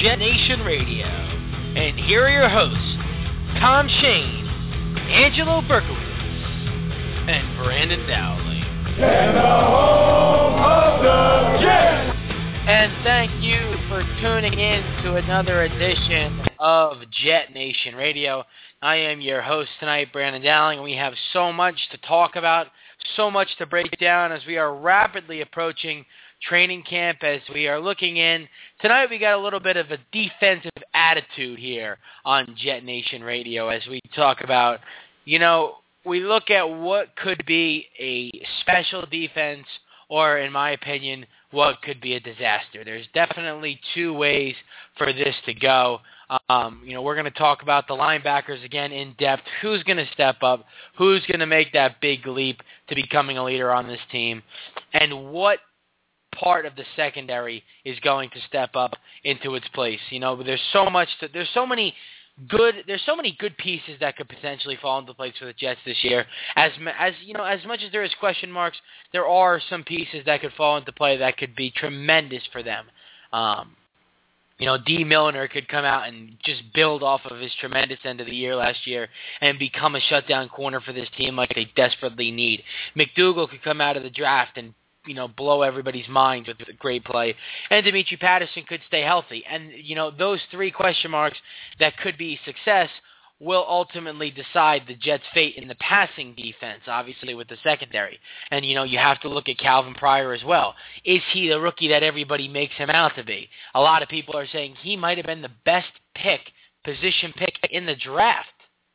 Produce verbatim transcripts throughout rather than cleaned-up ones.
Jet Nation Radio. And here are your hosts, Tom Shane, Angelo Berkowitz, and Brandon Dowling. And the home of the Jets! And thank you for tuning in to another edition of Jet Nation Radio. I am your host tonight, Brandon Dowling, and we have so much to talk about, so much to break down as we are rapidly approaching training camp, as we are looking in. Tonight we got a little bit of a defensive attitude here on Jet Nation Radio as we talk about, you know, we look at what could be a special defense or, in my opinion, what could be a disaster. There's definitely two ways for this to go. Um, you know, we're going to talk about the linebackers again in depth. Who's going to step up? Who's going to make that big leap to becoming a leader on this team? And what part of the secondary is going to step up into its place? You know, there's so much. To, there's so many good. There's so many good pieces that could potentially fall into place for the Jets this year. As as you know, as much as there is question marks, there are some pieces that could fall into play that could be tremendous for them. Um, You know, D. Milliner could come out and just build off of his tremendous end of the year last year and become a shutdown corner for this team like they desperately need. McDougal could come out of the draft and, you know, blow everybody's minds with a great play. And Demetri Patterson could stay healthy. And, you know, those three question marks that could be success will ultimately decide the Jets' fate in the passing defense, obviously with the secondary. And, you know, you have to look at Calvin Pryor as well. Is he the rookie that everybody makes him out to be? A lot of people are saying he might have been the best pick, position pick in the draft.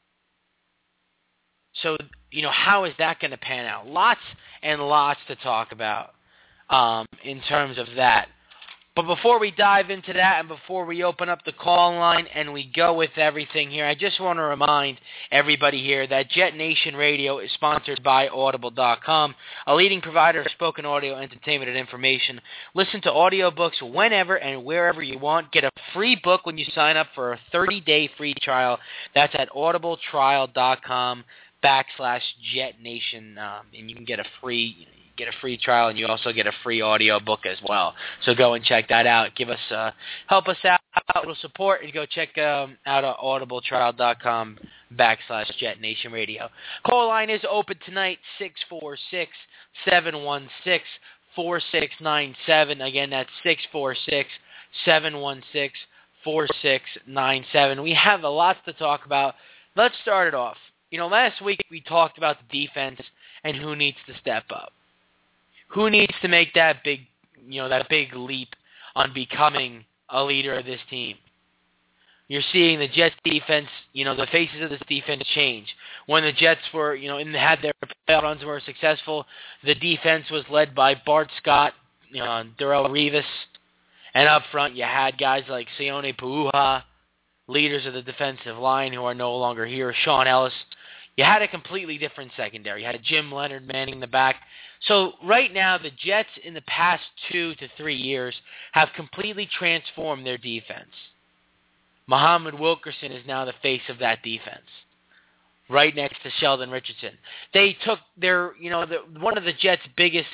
So, you know, how is that going to pan out? Lots and lots to talk about um, in terms of that. But before we dive into that and before we open up the call line and we go with everything here, I just want to remind everybody here that Jet Nation Radio is sponsored by Audible dot com, a leading provider of spoken audio entertainment and information. Listen to audiobooks whenever and wherever you want. Get a free book when you sign up for a thirty-day free trial. That's at audible trial dot com backslash Jet Nation, um, and you can get a free get a free trial, and you also get a free audio book as well. So go and check that out. Give us, uh, help us out, a little support, and go check um, out at audible trial dot com backslash Jet Nation Radio. Call line is open tonight, six four six, seven one six, four six nine seven. Again, that's six four six, seven one six, four six nine seven. We have a lot to talk about. Let's start it off. You know, last week we talked about the defense and who needs to step up. Who needs to make that big, you know, that big leap on becoming a leader of this team? You're seeing the Jets defense, you know, the faces of this defense change. When the Jets were, you know, in, had their playoff runs and were successful, the defense was led by Bart Scott, you know, Darrelle Revis, and up front you had guys like Sione Pauha, leaders of the defensive line who are no longer here, Sean Ellis. You had a completely different secondary. You had Jim Leonard manning the back. So right now, the Jets in the past two to three years have completely transformed their defense. Muhammad Wilkerson is now the face of that defense, right next to Sheldon Richardson. They took their, you know, the, one of the Jets' biggest,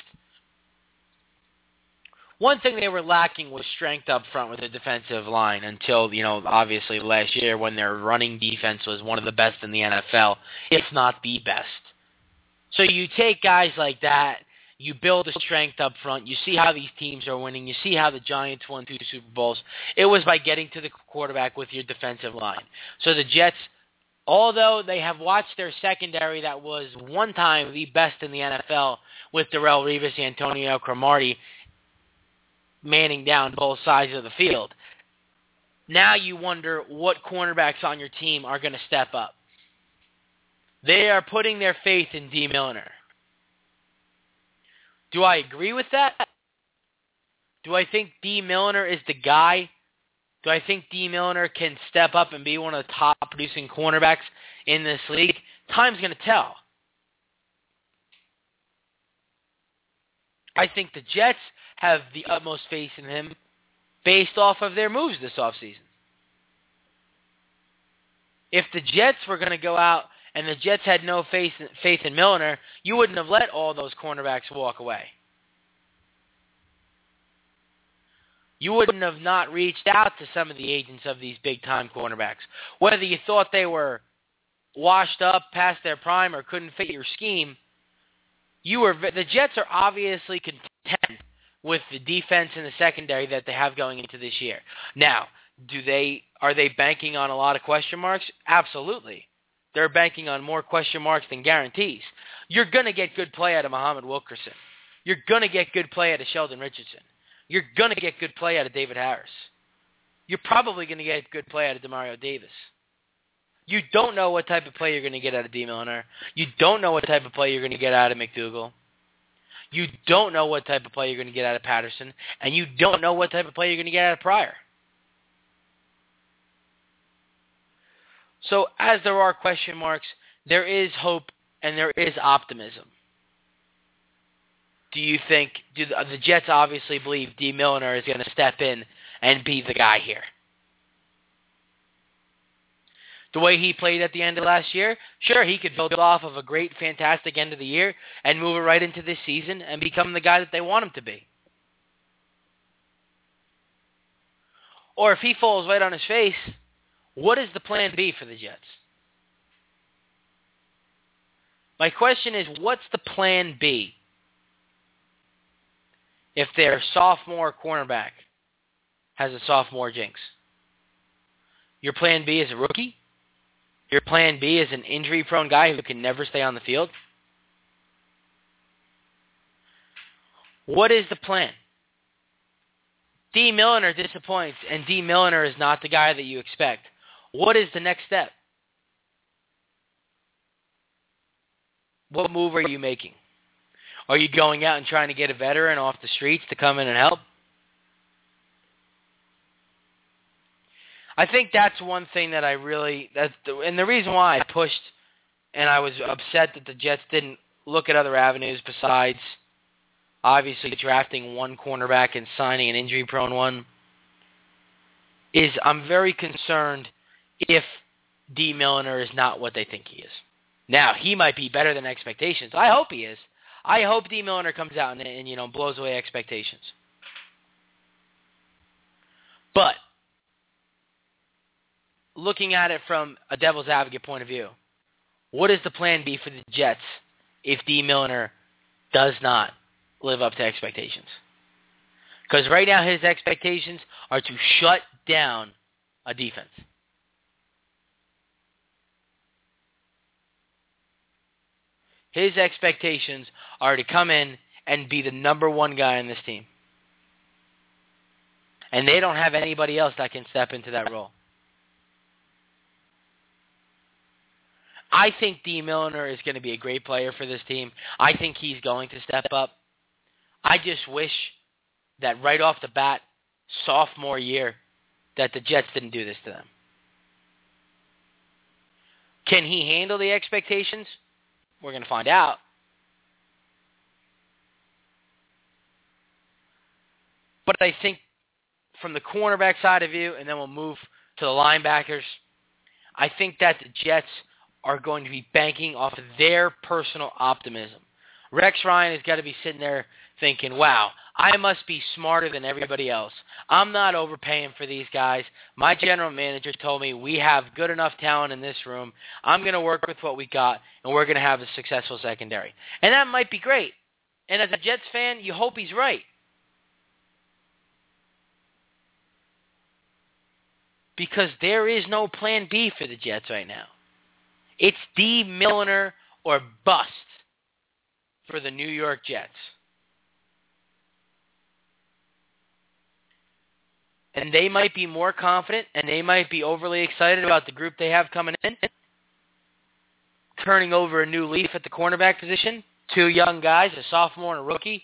one thing they were lacking was strength up front with the defensive line until, you know, obviously last year when their running defense was one of the best in the N F L, if not the best. So you take guys like that, you build a strength up front, you see how these teams are winning, you see how the Giants won two Super Bowls. It was by getting to the quarterback with your defensive line. So the Jets, although they have watched their secondary that was one time the best in the N F L with Darrelle Revis, Antonio Cromartie, manning down both sides of the field, now you wonder what cornerbacks on your team are going to step up. They are putting their faith in D. Milliner. Do I agree with that? Do I think D. Milliner is the guy? Do I think D. Milliner can step up and be one of the top producing cornerbacks in this league? Time's going to tell. I think the Jets have the utmost faith in him based off of their moves this offseason. If the Jets were going to go out and the Jets had no faith, faith in Milliner, you wouldn't have let all those cornerbacks walk away. you wouldn't have not reached out to some of the agents of these big-time cornerbacks. Whether you thought they were washed up past their prime or couldn't fit your scheme, you were the Jets are obviously content with the defense and the secondary that they have going into this year. Now, do they are they banking on a lot of question marks? Absolutely. They're banking on more question marks than guarantees. You're going to get good play out of Muhammad Wilkerson. You're going to get good play out of Sheldon Richardson. You're going to get good play out of David Harris. You're probably going to get good play out of Demario Davis. You don't know what type of play you're going to get out of D. Milliner. You don't know what type of play you're going to get out of McDougal. You don't know what type of play you're going to get out of Patterson. And you don't know what type of play you're going to get out of Pryor. So as there are question marks, there is hope and there is optimism. Do you think, do the, the Jets obviously believe D. Milliner is going to step in and be the guy here? The way he played at the end of last year, sure, he could build off of a great, fantastic end of the year and move it right into this season and become the guy that they want him to be. Or if he falls right on his face, what is the plan B for the Jets? My question is, what's the plan B if their sophomore cornerback has a sophomore jinx? Your plan B is a rookie? Your plan B is an injury-prone guy who can never stay on the field? What is the plan? D. Milliner disappoints, and D. Milliner is not the guy that you expect. What is the next step? What move are you making? Are you going out and trying to get a veteran off the streets to come in and help? I think that's one thing that I really, that's the, and the reason why I pushed and I was upset that the Jets didn't look at other avenues besides obviously drafting one cornerback and signing an injury-prone one is I'm very concerned if D. Milliner is not what they think he is. Now, he might be better than expectations. I hope he is. I hope D. Milliner comes out and, and you know, blows away expectations. But looking at it from a devil's advocate point of view, what is the plan B for the Jets if D. Milliner does not live up to expectations? Because right now his expectations are to shut down a defense. His expectations are to come in and be the number one guy on this team. And they don't have anybody else that can step into that role. I think D. Milliner is going to be a great player for this team. I think he's going to step up. I just wish that right off the bat, sophomore year, that the Jets didn't do this to them. Can he handle the expectations? We're going to find out. But I think from the cornerback side of view, and then we'll move to the linebackers, I think that the Jets are going to be banking off of their personal optimism. Rex Ryan has got to be sitting there thinking, wow, I must be smarter than everybody else. I'm not overpaying for these guys. My general manager told me we have good enough talent in this room. I'm going to work with what we got, and we're going to have a successful secondary. And that might be great. And as a Jets fan, you hope he's right. Because there is no plan B for the Jets right now. It's D. Milliner or bust for the New York Jets. And they might be more confident, and they might be overly excited about the group they have coming in, turning over a new leaf at the cornerback position, two young guys, a sophomore and a rookie.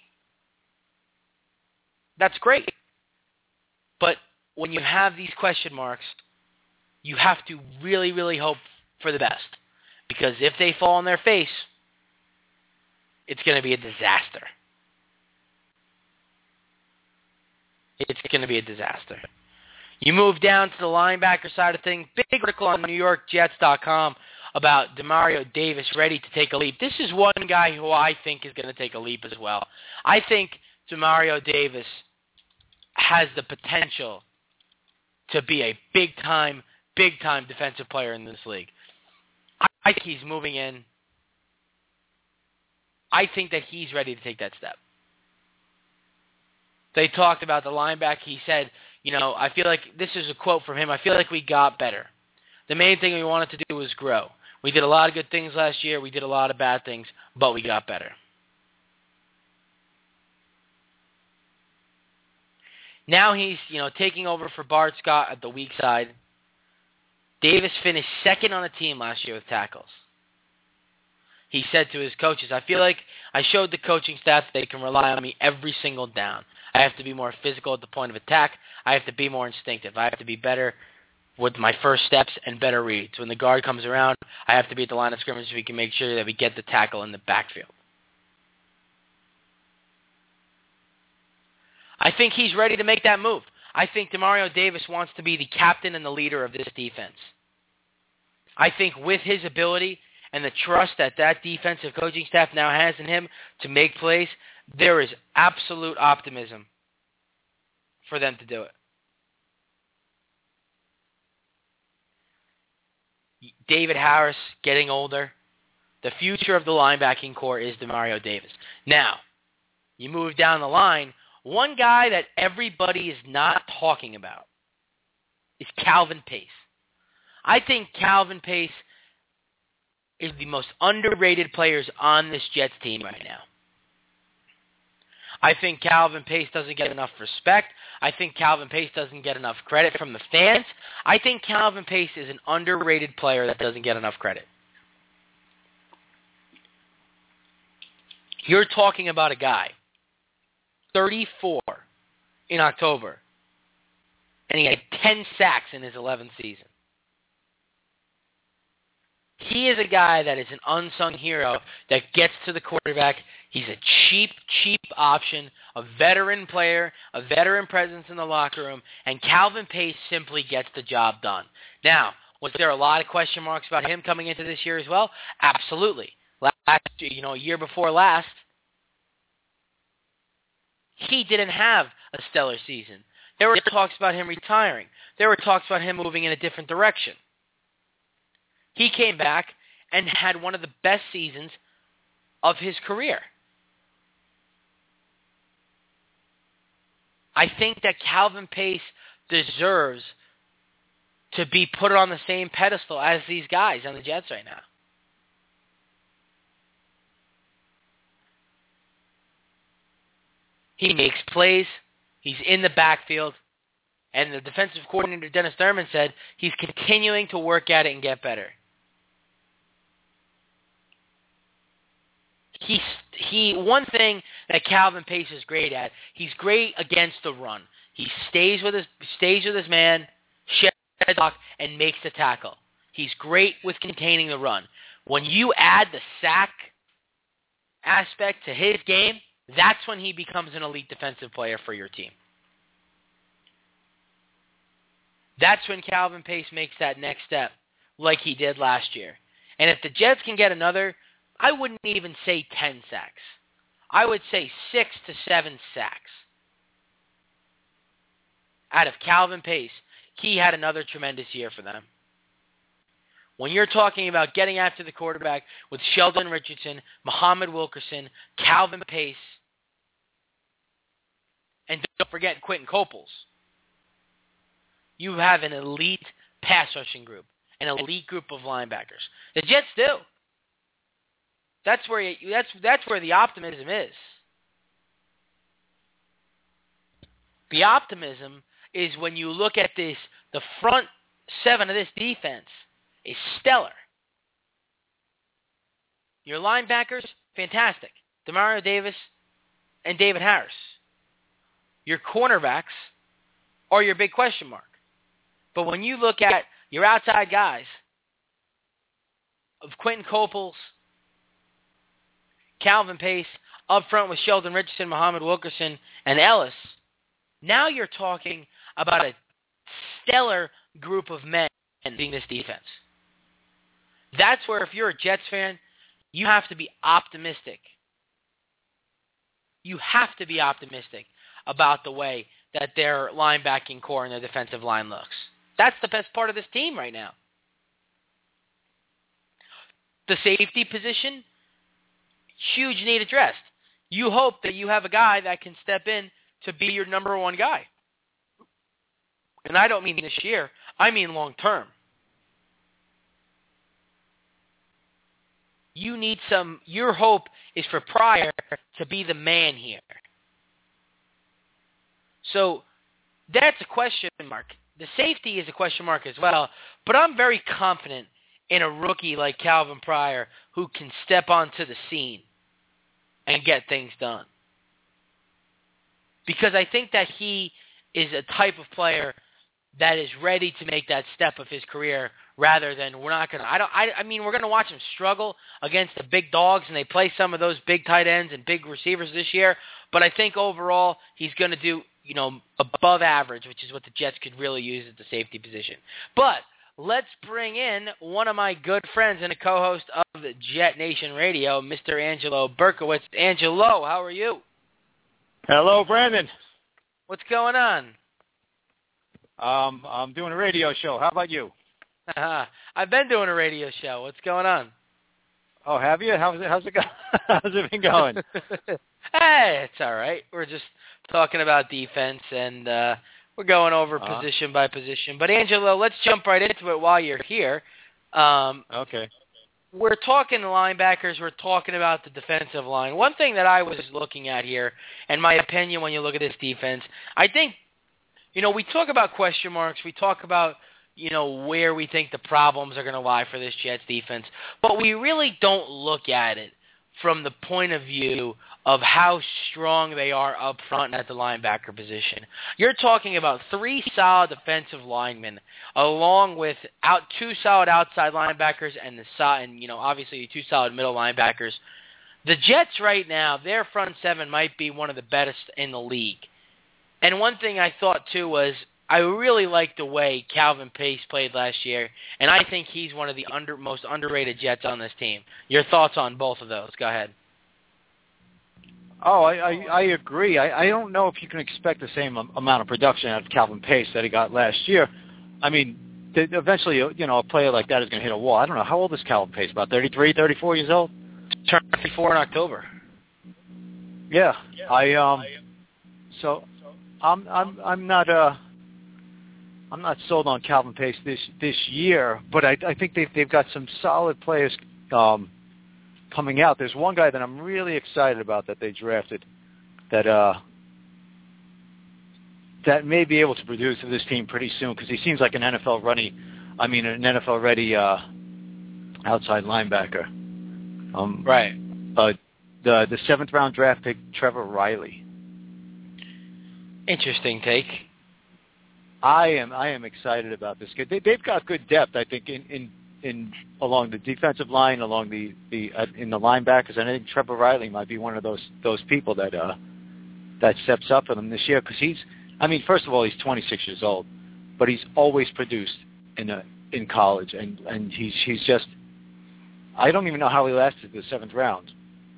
That's great. But when you have these question marks, you have to really, really hope for the best. Because if they fall on their face, it's going to be a disaster. It's going to be a disaster. You move down to the linebacker side of things. Big article on New York Jets dot com about Demario Davis ready to take a leap. This is one guy who I think is going to take a leap as well. I think Demario Davis has the potential to be a big-time, big-time defensive player in this league. I think he's moving in. I think that he's ready to take that step. They talked about the linebacker. He said, you know, I feel like, this is a quote from him, I feel like we got better. The main thing we wanted to do was grow. We did a lot of good things last year. We did a lot of bad things, but we got better. Now he's, you know, taking over for Bart Scott at the weak side. Davis finished second on the team last year with tackles. He said to his coaches, I feel like I showed the coaching staff that they can rely on me every single down. I have to be more physical at the point of attack. I have to be more instinctive. I have to be better with my first steps and better reads. When the guard comes around, I have to be at the line of scrimmage so we can make sure that we get the tackle in the backfield. I think he's ready to make that move. I think Demario Davis wants to be the captain and the leader of this defense. I think with his ability and the trust that that defensive coaching staff now has in him to make plays, there is absolute optimism for them to do it. David Harris getting older. The future of the linebacking core is Demario Davis. Now, you move down the line, one guy that everybody is not talking about is Calvin Pace. I think Calvin Pace is the most underrated players on this Jets team right now. I think Calvin Pace doesn't get enough respect. I think Calvin Pace doesn't get enough credit from the fans. I think Calvin Pace is an underrated player that doesn't get enough credit. You're talking about a guy, thirty-four in October, and he had ten sacks in his eleventh season. He is a guy that is an unsung hero that gets to the quarterback. He's a cheap, cheap option, a veteran player, a veteran presence in the locker room, and Calvin Pace simply gets the job done. Now, was there a lot of question marks about him coming into this year as well? Absolutely. Last, you know, a year before last, he didn't have a stellar season. There were talks about him retiring. There were talks about him moving in a different direction. He came back and had one of the best seasons of his career. I think that Calvin Pace deserves to be put on the same pedestal as these guys on the Jets right now. He makes plays. He's in the backfield. And the defensive coordinator, Dennis Thurman, said he's continuing to work at it and get better. He, he, one thing that Calvin Pace is great at, he's great against the run. He stays with his, stays with his man, sheds the clock, and makes the tackle. He's great with containing the run. When you add the sack aspect to his game, that's when he becomes an elite defensive player for your team. That's when Calvin Pace makes that next step like he did last year. And if the Jets can get another, I wouldn't even say ten sacks. I would say six to seven sacks. Out of Calvin Pace, he had another tremendous year for them. When you're talking about getting after the quarterback with Sheldon Richardson, Muhammad Wilkerson, Calvin Pace, and don't forget Quentin Coples, you have an elite pass rushing group, an elite group of linebackers. The Jets do. That's where you, that's that's where the optimism is. The optimism is when you look at this, the front seven of this defense is stellar. Your linebackers, fantastic. Demario Davis and David Harris. Your cornerbacks are your big question mark. But when you look at your outside guys of Quentin Coples, Calvin Pace, up front with Sheldon Richardson, Muhammad Wilkerson, and Ellis, now you're talking about a stellar group of men in this defense. That's where, if you're a Jets fan, you have to be optimistic. You have to be optimistic about the way that their linebacking core and their defensive line looks. That's the best part of this team right now. The safety position, huge need addressed. You hope that you have a guy that can step in to be your number one guy. And I don't mean this year. I mean long term. You need some, your hope is for Pryor to be the man here. So that's a question mark. The safety is a question mark as well, but I'm very confident in a rookie like Calvin Pryor who can step onto the scene and get things done. Because I think that he is a type of player that is ready to make that step of his career rather than we're not going to, I don't, I, I mean, we're going to watch him struggle against the big dogs, and they play some of those big tight ends and big receivers this year, but I think overall he's going to do, you know, above average, which is what the Jets could really use at the safety position. But let's bring in one of my good friends and a co-host of Jet Nation Radio, Mister Angelo Berkowitz. Angelo, how are you? Hello, Brandon. What's going on? Um, I'm doing a radio show. How about you? I've been doing a radio show. What's going on? Oh, have you? How's it? How's it, go- how's it been going? Hey, it's all right. We're just talking about defense, and uh, we're going over uh-huh. position by position. But, Angelo, let's jump right into it while you're here. Um, okay. We're talking linebackers. We're talking about the defensive line. One thing that I was looking at here, and my opinion when you look at this defense, I think, you know, we talk about question marks. We talk about, you know, where we think the problems are going to lie for this Jets defense. But we really don't look at it from the point of view of how strong they are up front at the linebacker position. You're talking about three solid defensive linemen, along with out two solid outside linebackers and the and you know obviously two solid middle linebackers. The Jets right now, their front seven might be one of the best in the league. And one thing I thought too was I really liked the way Calvin Pace played last year, and I think he's one of the under, most underrated Jets on this team. Your thoughts on both of those? Go ahead. Oh, I, I, I agree. I, I don't know if you can expect the same amount of production out of Calvin Pace that he got last year. I mean, th- eventually, you know, a player like that is going to hit a wall. I don't know. How old is Calvin Pace? About thirty-three, thirty-four years old? Turned thirty-four in October. Yeah. I um. So, I'm I'm I'm not uh. I'm not sold on Calvin Pace this this year, but I, I think they've they've got some solid players um, coming out. There's one guy that I'm really excited about that they drafted, that uh, that may be able to produce for this team pretty soon because he seems like an N F L ready, I mean an N F L ready uh, outside linebacker. Um, right. Uh, the the seventh round draft pick Trevor Riley. Interesting take. I am I am excited about this kid. They, they've got good depth, I think, in, in, in along the defensive line, along the, the uh, in the linebackers, and I think Trevor Riley might be one of those those people that uh, that steps up for them this year because he's. I mean, first of all, he's twenty-six years old, but he's always produced in a, in college, and, and he's he's just. I don't even know how he lasted the seventh round.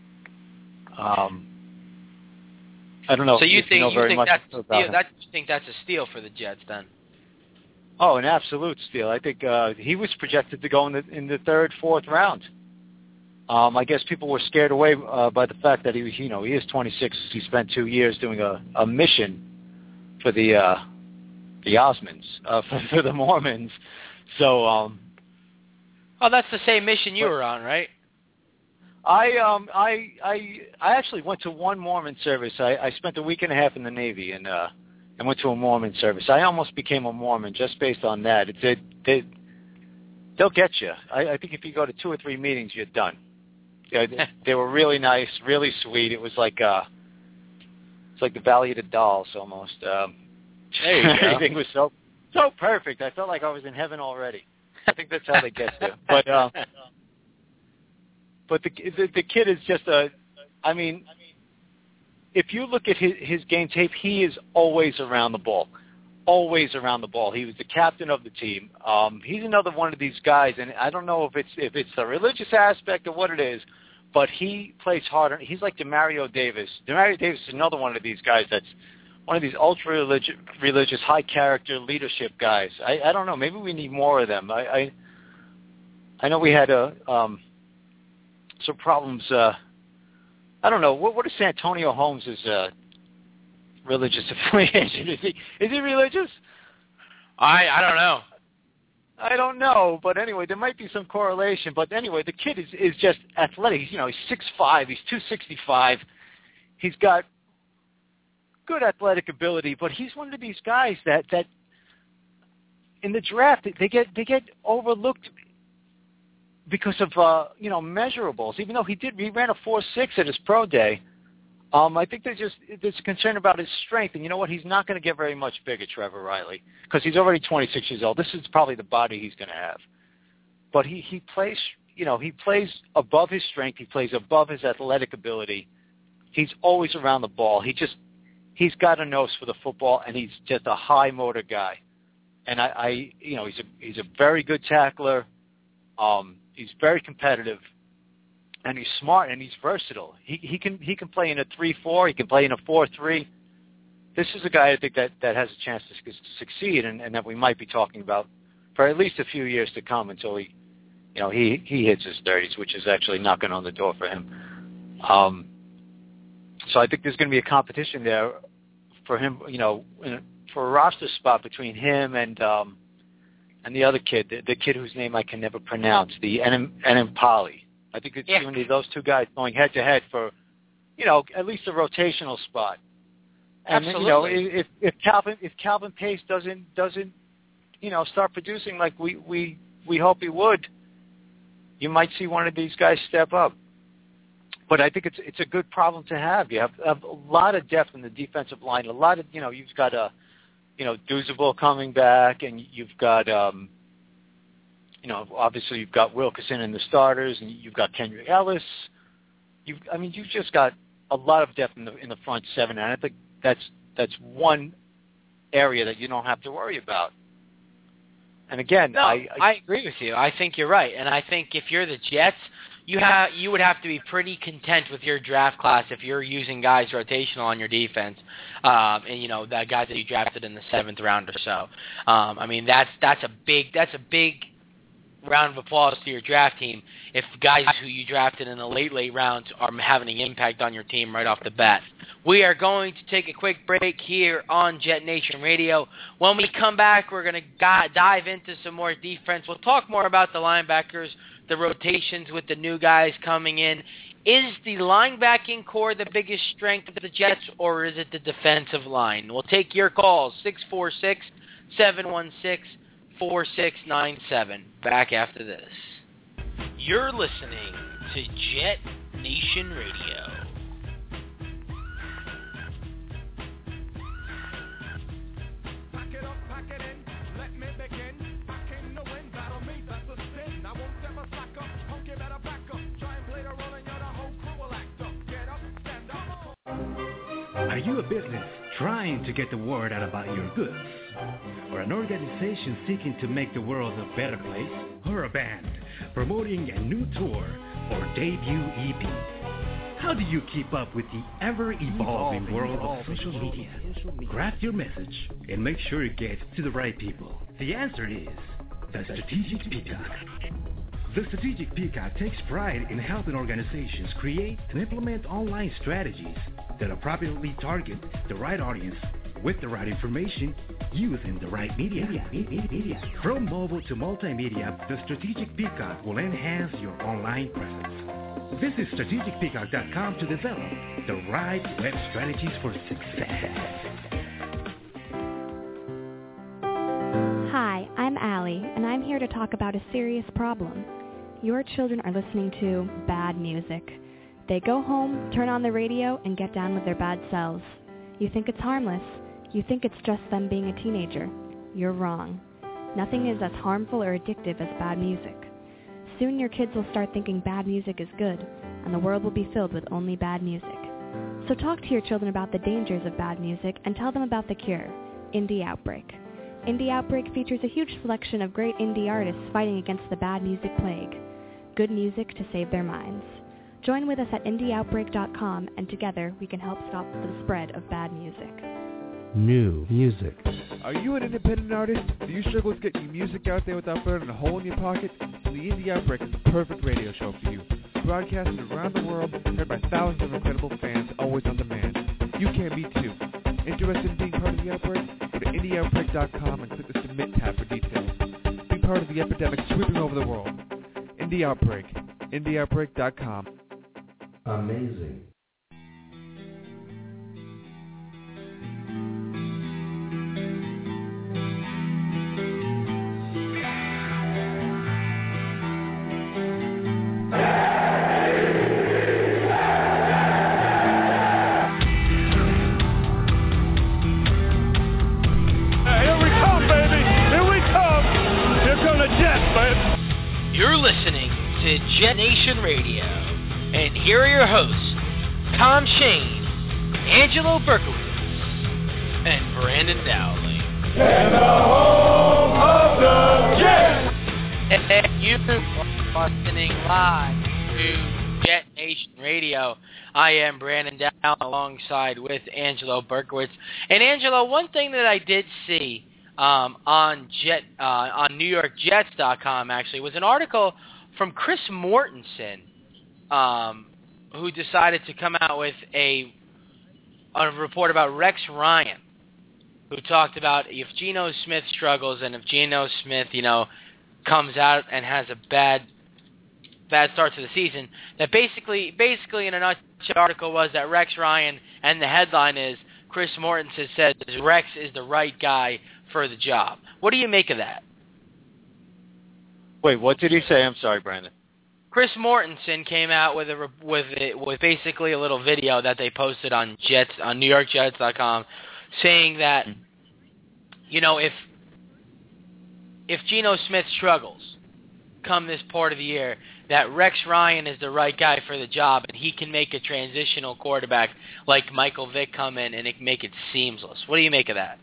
Um, I don't know. So you if think you, know you very think much that's about steal, him. that, you think that's a steal for the Jets then? Oh, an absolute steal. I think uh, he was projected to go in the in the third, fourth round. Um, I guess people were scared away uh, by the fact that he was, you know, he is twenty-six. He spent two years doing a, a mission for the uh, the Osmonds, uh, for, for the Mormons. So, um, oh, that's the same mission you but, were on, right? I um I I I actually went to one Mormon service. I, I spent a week and a half in the Navy and uh and went to a Mormon service. I almost became a Mormon just based on that. It they, they they'll get you. I, I think if you go to two or three meetings, you're done. Yeah, they, they were really nice, really sweet. It was like uh it's like the Valley of the Dolls almost. Um, there you go. Everything was so so perfect. I felt like I was in heaven already. I think that's how they get you. But uh, But the, the the kid is just a, I mean, if you look at his, his game tape, he is always around the ball, always around the ball. He was the captain of the team. Um, he's another one of these guys, and I don't know if it's if it's the religious aspect of what it is, but he plays hard. He's like Demario Davis. Demario Davis is another one of these guys that's one of these ultra religious, religious, high character leadership guys. I, I don't know. Maybe we need more of them. I I, I know we had a um, some problems. Uh, I don't know. What what is Santonio Holmes' uh, religious affiliation? Is he is he religious? I I don't know. I don't know, but anyway, there might be some correlation. But anyway, the kid is is just athletic. He's, you know, he's six five. He's two sixty-five. He's got good athletic ability, but he's one of these guys that that in the draft they get they get overlooked because of uh, you know measurables. Even though he did, he ran a four six at his pro day. Um, I think there's just there's concern about his strength, and you know what? He's not going to get very much bigger, Trevor Riley, because he's already twenty-six years old. This is probably the body he's going to have. But he he plays, you know, he plays above his strength. He plays above his athletic ability. He's always around the ball. He just he's got a nose for the football, and he's just a high motor guy. And I, I you know, he's a he's a very good tackler. Um, he's very competitive. And he's smart and he's versatile. He he can he can play in a three four. He can play in a four three. This is a guy I think that, that has a chance to succeed, and, and that we might be talking about for at least a few years to come until he, you know, he he hits his thirties, which is actually knocking on the door for him. Um, so I think there's going to be a competition there for him, you know, for a roster spot between him and um, and the other kid, the, the kid whose name I can never pronounce, the Enemkpali. I think it's yeah. going to be those two guys going head to head for, you know, at least a rotational spot. And Absolutely. you know, if if Calvin if Calvin Pace doesn't doesn't, you know, start producing like we, we, we hope he would, you might see one of these guys step up. But I think it's it's a good problem to have. You have, have a lot of depth in the defensive line. A lot of, you know, you've got a, you know, Duzable coming back, and you've got. Um, You know, obviously you've got Wilkerson in the starters, and you've got Kendrick Ellis. You've, I mean, you've just got a lot of depth in the in the front seven, and I think that's that's one area that you don't have to worry about. And again, no, I, I I agree with you. I think you're right, and I think if you're the Jets, you have you would have to be pretty content with your draft class if you're using guys rotational on your defense, um, and you know the guys that you drafted in the seventh round or so. Um, I mean, that's that's a big that's a big round of applause to your draft team if guys who you drafted in the late, late rounds are having an impact on your team right off the bat. We are going to take a quick break here on Jet Nation Radio. When we come back, we're going to dive into some more defense. We'll talk more about the linebackers, the rotations with the new guys coming in. Is the linebacking core the biggest strength of the Jets, or is it the defensive line? We'll take your calls, six four six, seven one six, four six nine seven. Back after this. You're listening to Jet Nation Radio. Pack it up, pack it in, let me begin. I came to win, battle me, that's a sin. I won't ever slack up, punk, you better back up. Try and play the role and you're the whole crew will act up. Get up, stand up. Are you a business trying to get the word out about your goods? Or an organization seeking to make the world a better place? Or a band promoting a new tour or debut E P? How do you keep up with the ever-evolving world of social media? Craft your message and make sure it gets to the right people. The answer is the Strategic Peacock. The Strategic Peacock takes pride in helping organizations create and implement online strategies that appropriately target the right audience with the right information using the right media. Media, media. From mobile to multimedia, the Strategic Peacock will enhance your online presence. Visit strategic peacock dot com to develop the right web strategies for success. Hi, I'm Allie, and I'm here to talk about a serious problem. Your children are listening to bad music. They go home, turn on the radio, and get down with their bad selves. You think it's harmless. You think it's just them being a teenager. You're wrong. Nothing is as harmful or addictive as bad music. Soon your kids will start thinking bad music is good, and the world will be filled with only bad music. So talk to your children about the dangers of bad music and tell them about the cure, Indie Outbreak. Indie Outbreak features a huge selection of great indie artists fighting against the bad music plague. Good music to save their minds. Join with us at indie outbreak dot com, and together we can help stop the spread of bad music. new music. Are you an independent artist? Do you struggle with getting your music out there without burning a hole in your pocket? Then the Indie Outbreak is the perfect radio show for you. Broadcasted around the world, heard by thousands of incredible fans, always on demand. You can be too. Interested in being part of the Outbreak? Go to indie outbreak dot com and click the Submit tab for details. Be part of the epidemic sweeping over the world. Indie Outbreak. indie outbreak dot com. Amazing. Jet Nation Radio, and here are your hosts, Tom Shane, Angelo Berkowitz, and Brandon Dowling. And the home of the Jets! And you are listening live to Jet Nation Radio. I am Brandon Dowling alongside with Angelo Berkowitz. And Angelo, one thing that I did see um, on Jet uh, on New York Jets dot com actually was an article from Chris Mortensen, um, who decided to come out with a, a report about Rex Ryan, who talked about if Geno Smith struggles and if Geno Smith, you know, comes out and has a bad bad start to the season, that basically, basically in a nutshell, the article was that Rex Ryan, and the headline is, Chris Mortensen says Rex is the right guy for the job. What do you make of that? Wait, what did he say? I'm sorry, Brandon. Chris Mortensen came out with a with it with basically a little video that they posted on Jets on New York Jets dot com, saying that you know if if Geno Smith struggles come this part of the year, that Rex Ryan is the right guy for the job, and he can make a transitional quarterback like Michael Vick come in and it make it seamless. What do you make of that?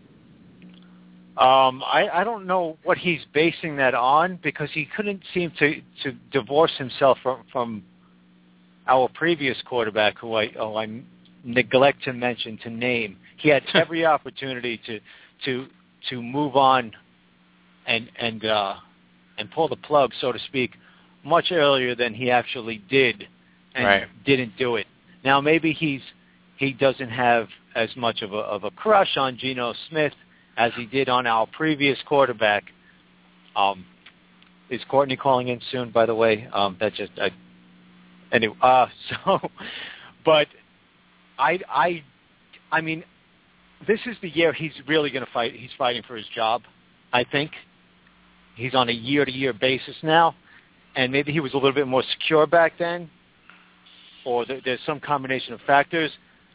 Um, I, I don't know what he's basing that on, because he couldn't seem to, to divorce himself from, from our previous quarterback, who I oh I neglect to mention to name. He had every opportunity to to to move on and and uh, and pull the plug, so to speak, much earlier than he actually did, and right. didn't do it. Now maybe he's he doesn't have as much of a of a crush on Geno Smith as he did on our previous quarterback. Um, is Courtney calling in soon, by the way? Um, that just, I, anyway, uh, so, but I, I, I mean, this is the year he's really going to fight. He's fighting for his job, I think. He's on a year-to-year basis now, and maybe he was a little bit more secure back then, or there, there's some combination of factors.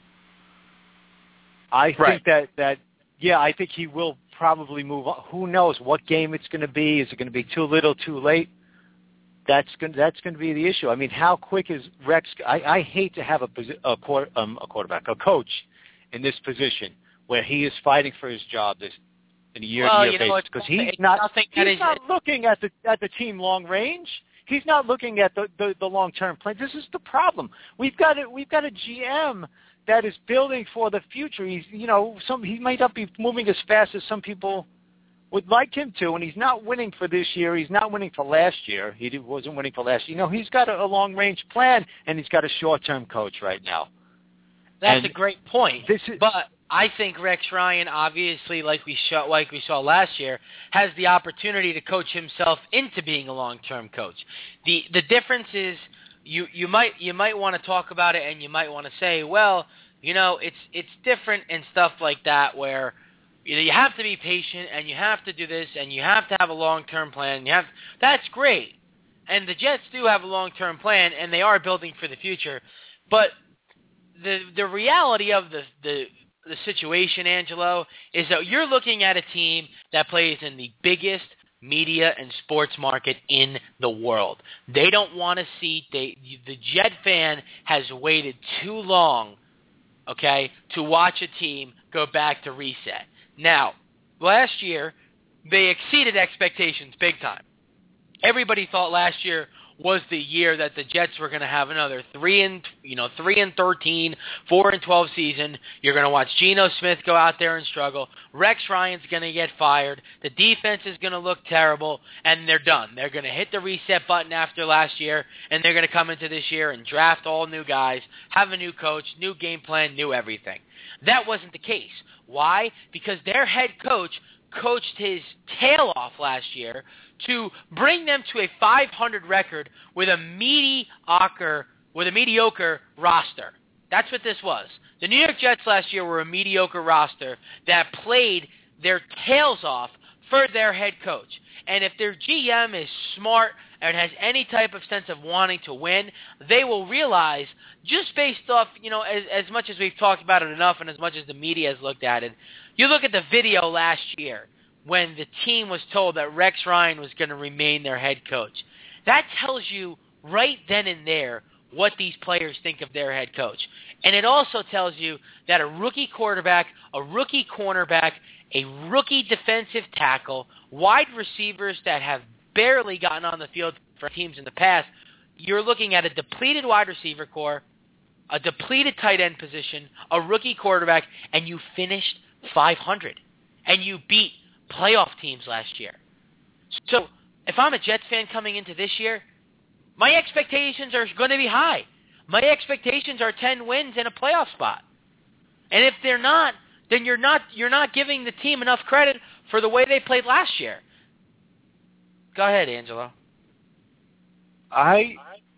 I right. think that, that Yeah, I think he will probably move on. Who knows what game it's going to be? Is it going to be too little, too late? That's going. That's going to be the issue. I mean, how quick is Rex? I, I hate to have a, a, quarter, um, a quarterback, a coach, in this position where he is fighting for his job this in a year-to-year well, basis, because he's it's not. He's is, not looking at the at the team long range. He's not looking at the, the, the long-term plan. This is the problem. We've got a, we've got a G M that is building for the future. He's, you know, some he might not be moving as fast as some people would like him to, and he's not winning for this year. He's not winning for last year. He wasn't winning for last year. You know, he's got a, a long-range plan, and he's got a short-term coach right now. That's and a great point. This is, but I think Rex Ryan, obviously, like we saw, like we saw last year, has the opportunity to coach himself into being a long-term coach. The the difference is you you might you might want to talk about it, and you might want to say, well, you know, it's it's different and stuff like that, where you know you have to be patient and you have to do this and you have to have a long-term plan. You have that's great, and the Jets do have a long-term plan, and they are building for the future. But the the reality of the the the situation, Angelo, is that you're looking at a team that plays in the biggest media and sports market in the world. They don't want to see they, the Jet fan has waited too long, okay, to watch a team go back to reset. Now, last year, they exceeded expectations big time. Everybody thought last year was the year that the Jets were going to have another three and you know three and thirteen, four and twelve season. You're going to watch Geno Smith go out there and struggle. Rex Ryan's going to get fired. The defense is going to look terrible, and they're done. They're going to hit the reset button after last year, and they're going to come into this year and draft all new guys, have a new coach, new game plan, new everything. That wasn't the case. Why? Because their head coach coached his tail off last year to bring them to a five hundred record with a mediocre with a mediocre roster. That's what this was. The New York Jets last year were a mediocre roster that played their tails off for their head coach. And if their G M is smart and has any type of sense of wanting to win, they will realize, just based off, you know, as, as much as we've talked about it enough and as much as the media has looked at it, you look at the video last year when the team was told that Rex Ryan was going to remain their head coach. That tells you right then and there what these players think of their head coach. And it also tells you that a rookie quarterback, a rookie cornerback, a rookie defensive tackle, wide receivers that have barely gotten on the field for teams in the past, you're looking at a depleted wide receiver core, a depleted tight end position, a rookie quarterback, and you finished five hundred. And you beat playoff teams last year. So if I'm a Jets fan coming into this year, my expectations are going to be high. My expectations are ten wins and a playoff spot. And if they're not, then you're not you're not giving the team enough credit for the way they played last year. Go ahead, Angelo. I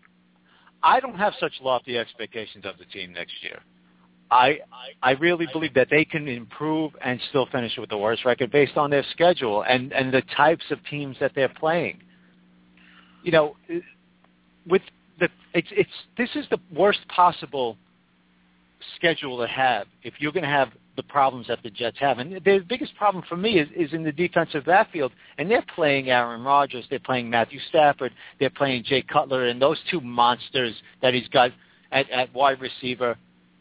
I don't have such lofty expectations of the team next year. I I really believe that they can improve and still finish with the worst record based on their schedule and, and the types of teams that they're playing. You know, with the it's it's this is the worst possible schedule to have if you're going to have the problems that the Jets have. And the biggest problem for me is, is in the defensive backfield. And they're playing Aaron Rodgers, they're playing Matthew Stafford, they're playing Jay Cutler, and those two monsters that he's got at, at wide receiver.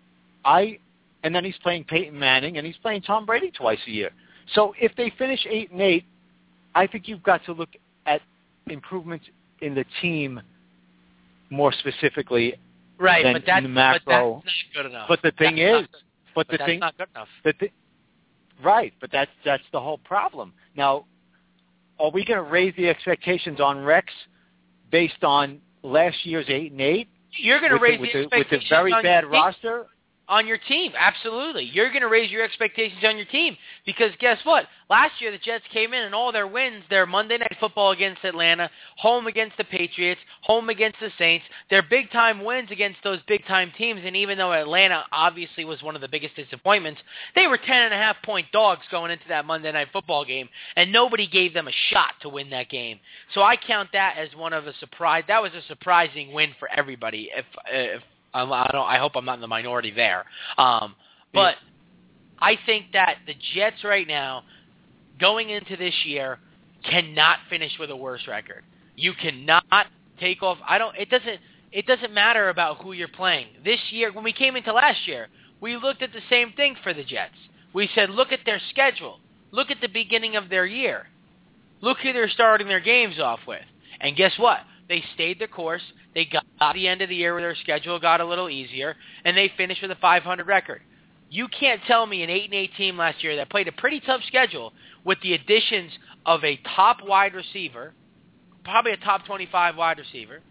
I and then he's playing Peyton Manning and he's playing Tom Brady twice a year. So if they finish eight and eight, I think you've got to look at improvements in the team more specifically, right? Than but that's, in the macro. But that's not good enough. But the thing that's is, not, but, but the that's thing, not good enough. The th- right? But that's that's the whole problem. Now, are we going to raise the expectations on Rex based on last year's eight and eight? You're going to with raise the, with the, the, expectations with the very on bad your roster. On your team, absolutely. You're going to raise your expectations on your team because guess what? Last year the Jets came in and all their wins, their Monday Night Football against Atlanta, home against the Patriots, home against the Saints, their big-time wins against those big-time teams, and even though Atlanta obviously was one of the biggest disappointments, they were ten and a half point dogs going into that Monday Night Football game, and nobody gave them a shot to win that game. So I count that as one of a surprise. That was a surprising win for everybody, if if I don't. I hope I'm not in the minority there. Um, but I think that the Jets right now, going into this year, cannot finish with a worse record. You cannot take off. I don't. It doesn't. It doesn't matter about who you're playing. This year, when we came into last year, we looked at the same thing for the Jets. We said, look at their schedule. Look at the beginning of their year. Look who they're starting their games off with. And guess what? They stayed the course. They got to the end of the year where their schedule got a little easier, and they finished with a five hundred record. You can't tell me an eight and eight team last year that played a pretty tough schedule with the additions of a top wide receiver, probably a top twenty-five wide receiver,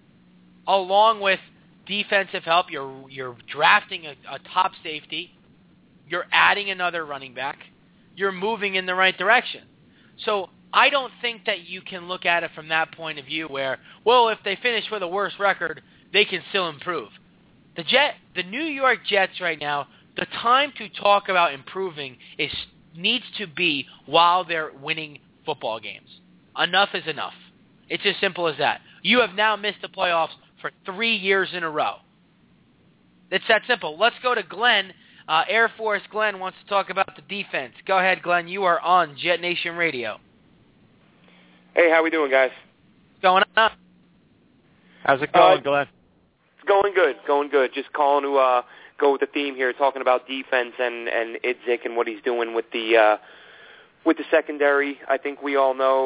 along with defensive help. You're you're drafting a, a top safety. You're adding another running back. You're moving in the right direction. So I don't think that you can look at it from that point of view where, well, if they finish with a worse record, they can still improve. The Jet, the New York Jets right now, the time to talk about improving is needs to be while they're winning football games. Enough is enough. It's as simple as that. You have now missed the playoffs for three years in a row. It's that simple. Let's go to Glenn. Uh, Air Force Glenn wants to talk about the defense. Go ahead, Glenn. You are on Jet Nation Radio. Hey, how we doing, guys? What's going on? How's it going, uh, Glenn? It's going good, going good. Just calling to uh, go with the theme here, talking about defense and and Idzik and what he's doing with the uh, with the secondary. I think we all know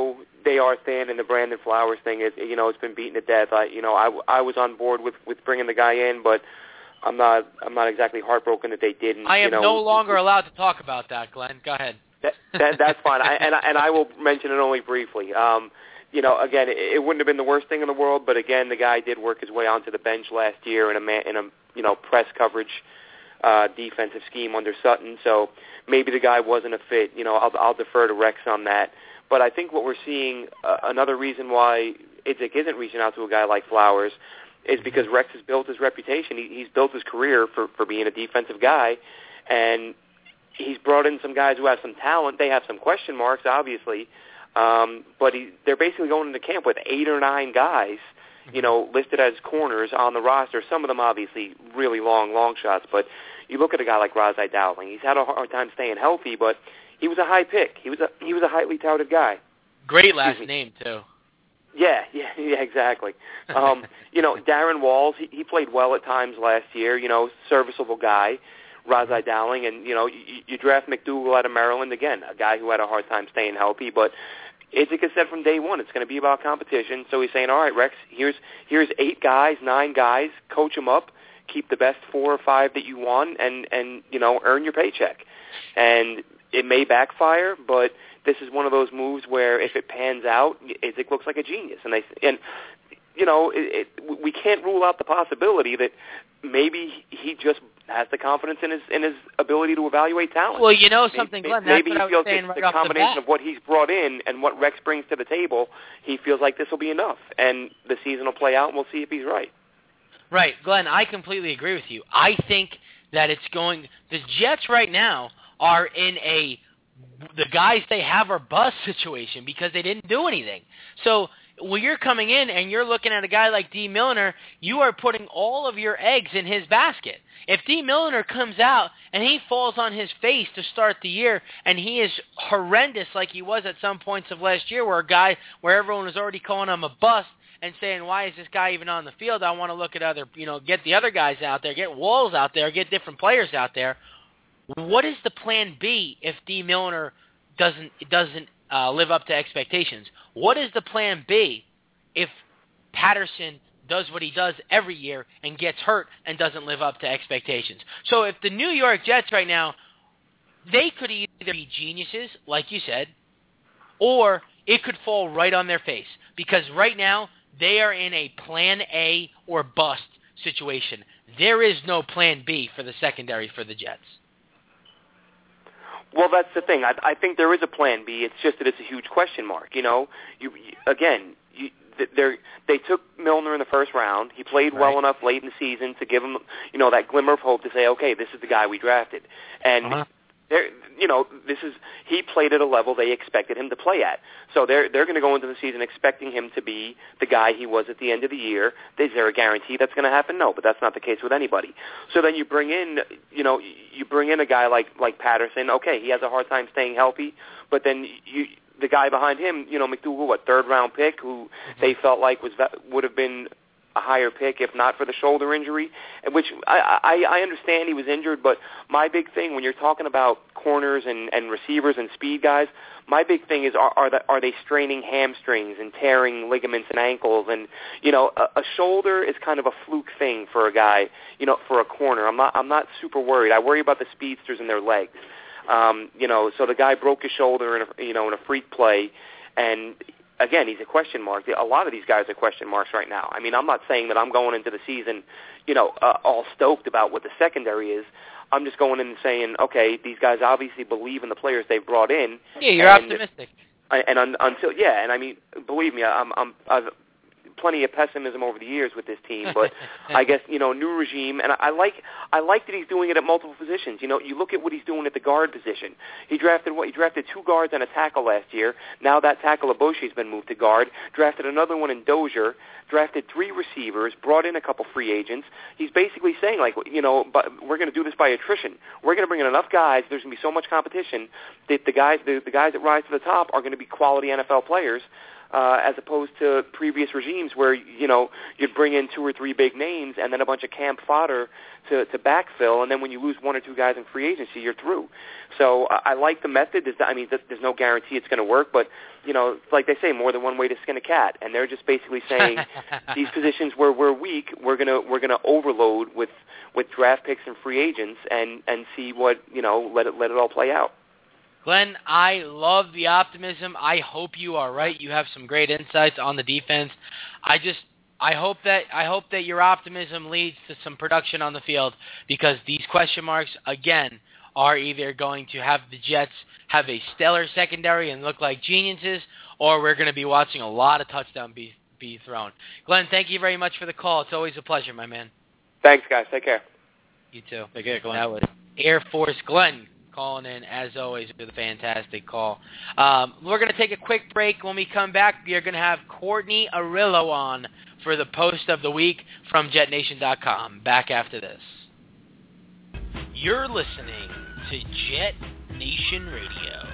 they are thin, and the Brandon Flowers thing is, you know, it's been beaten to death. I, you know, I, I was on board with, with bringing the guy in, but I'm not I'm not exactly heartbroken that they didn't. I am you know, no longer allowed to talk about that, Glenn. Go ahead. That, that, that's fine, I, and I, and I will mention it only briefly. Um, you know, again, it, it wouldn't have been the worst thing in the world, but again, the guy did work his way onto the bench last year in a man, in a you know press coverage uh, defensive scheme under Sutton. So maybe the guy wasn't a fit. You know, I'll, I'll defer to Rex on that. But I think what we're seeing, uh, another reason why Idzik isn't reaching out to a guy like Flowers is because Rex has built his reputation. He, he's built his career for, for being a defensive guy, and he's brought in some guys who have some talent. They have some question marks, obviously, um, but he, they're basically going into camp with eight or nine guys, you know, listed as corners on the roster. Some of them, obviously, really long, long shots. But you look at a guy like Razai Dowling. He's had a hard time staying healthy, but he was a high pick. He was a he was a highly touted guy. Great last name too. Yeah, yeah, yeah, exactly. Um, you know, Darren Walls, he, he played well at times last year, you know, serviceable guy, Razai Dowling, and, you know, you, you draft McDougal out of Maryland, again, a guy who had a hard time staying healthy, but Idzik has said from day one it's going to be about competition, so he's saying, all right, Rex, here's here's eight guys, nine guys, coach them up, keep the best four or five that you want, and, and you know, earn your paycheck. And it may backfire, but this is one of those moves where if it pans out, Idzik looks like a genius. And they and you know it, it, we can't rule out the possibility that maybe he just has the confidence in his in his ability to evaluate talent. Well, you know something, Glenn. That's maybe what I he feels was saying it's right the off combination the of what he's brought in and what Rex brings to the table. He feels like this will be enough, and the season will play out, and we'll see if he's right. Right, Glenn. I completely agree with you. I think that it's going. The Jets right now are in a the guys they have are bust situation because they didn't do anything. So when you're coming in and you're looking at a guy like D. Milliner, you are putting all of your eggs in his basket. If D. Milliner comes out and he falls on his face to start the year and he is horrendous like he was at some points of last year where a guy where everyone was already calling him a bust and saying, why is this guy even on the field? I want to look at other, you know, get the other guys out there, get Walls out there, get different players out there. What is the plan B if D. Milliner doesn't doesn't uh, live up to expectations? What is the plan B if Patterson does what he does every year and gets hurt and doesn't live up to expectations? So if the New York Jets right now, they could either be geniuses, like you said, or it could fall right on their face because right now they are in a plan A or bust situation. There is no plan B for the secondary for the Jets. Well, that's the thing. I, I think there is a plan B. It's just that it's a huge question mark. You know, you, you again, you, they they took Milner in the first round. He played right. well enough late in the season to give him, you know, that glimmer of hope to say, okay, this is the guy we drafted. And uh-huh. they're, you know, this is he played at a level they expected him to play at. So they're they're going to go into the season expecting him to be the guy he was at the end of the year. Is there a guarantee that's going to happen? No, but that's not the case with anybody. So then you bring in, you know, you bring in a guy like like Patterson. Okay, he has a hard time staying healthy, but then you the guy behind him, you know, McDougal, what third round pick, who mm-hmm. they felt like was would have been a higher pick if not for the shoulder injury, which I, I, I understand he was injured, but my big thing when you're talking about corners and, and receivers and speed guys, my big thing is are are, the, are they straining hamstrings and tearing ligaments and ankles? And, you know, a, a shoulder is kind of a fluke thing for a guy, you know, for a corner. I'm not, I'm not super worried. I worry about the speedsters and their legs. Um, you know, so the guy broke his shoulder in a, you know, in a freak play, and again, he's a question mark. A lot of these guys are question marks right now. I mean, I'm not saying that I'm going into the season, you know, uh, all stoked about what the secondary is. I'm just going in and saying, okay, these guys obviously believe in the players they've brought in. Yeah, you're and, optimistic. And un, until, yeah, and I mean, believe me, I'm, I'm, I've plenty of pessimism over the years with this team, but I guess, you know, new regime, and I, I like I like that he's doing it at multiple positions. You know, you look at what he's doing at the guard position. He drafted what? He drafted two guards and a tackle last year. Now that tackle Aboushi's been moved to guard. Drafted another one in Dozier. Drafted three receivers. Brought in a couple free agents. He's basically saying, like, you know, but we're going to do this by attrition. We're going to bring in enough guys. There's going to be so much competition that the guys, the, the guys that rise to the top are going to be quality N F L players. uh, as opposed to previous regimes where, you know, you'd bring in two or three big names and then a bunch of camp fodder to, to backfill, and then when you lose one or two guys in free agency, you're through. So I, I like the method. There's, I mean, there's no guarantee it's going to work, but, you know, like they say, more than one way to skin a cat, and they're just basically saying these positions where we're weak, we're going to we're going to overload with, with draft picks and free agents and, and see what, you know, let it let it all play out. Glenn, I love the optimism. I hope you are right. You have some great insights on the defense. I just I hope that I hope that your optimism leads to some production on the field, because these question marks again are either going to have the Jets have a stellar secondary and look like geniuses, or we're going to be watching a lot of touchdowns be be thrown. Glenn, thank you very much for the call. It's always a pleasure, my man. Thanks, guys. Take care. You too. Take care, Glenn. That was Air Force Glenn calling in, as always, with a fantastic call. Um, we're going to take a quick break. When we come back, we are going to have Courtney Arillo on for the post of the week from Jet Nation dot com. Back after this. You're listening to Jet Nation Radio.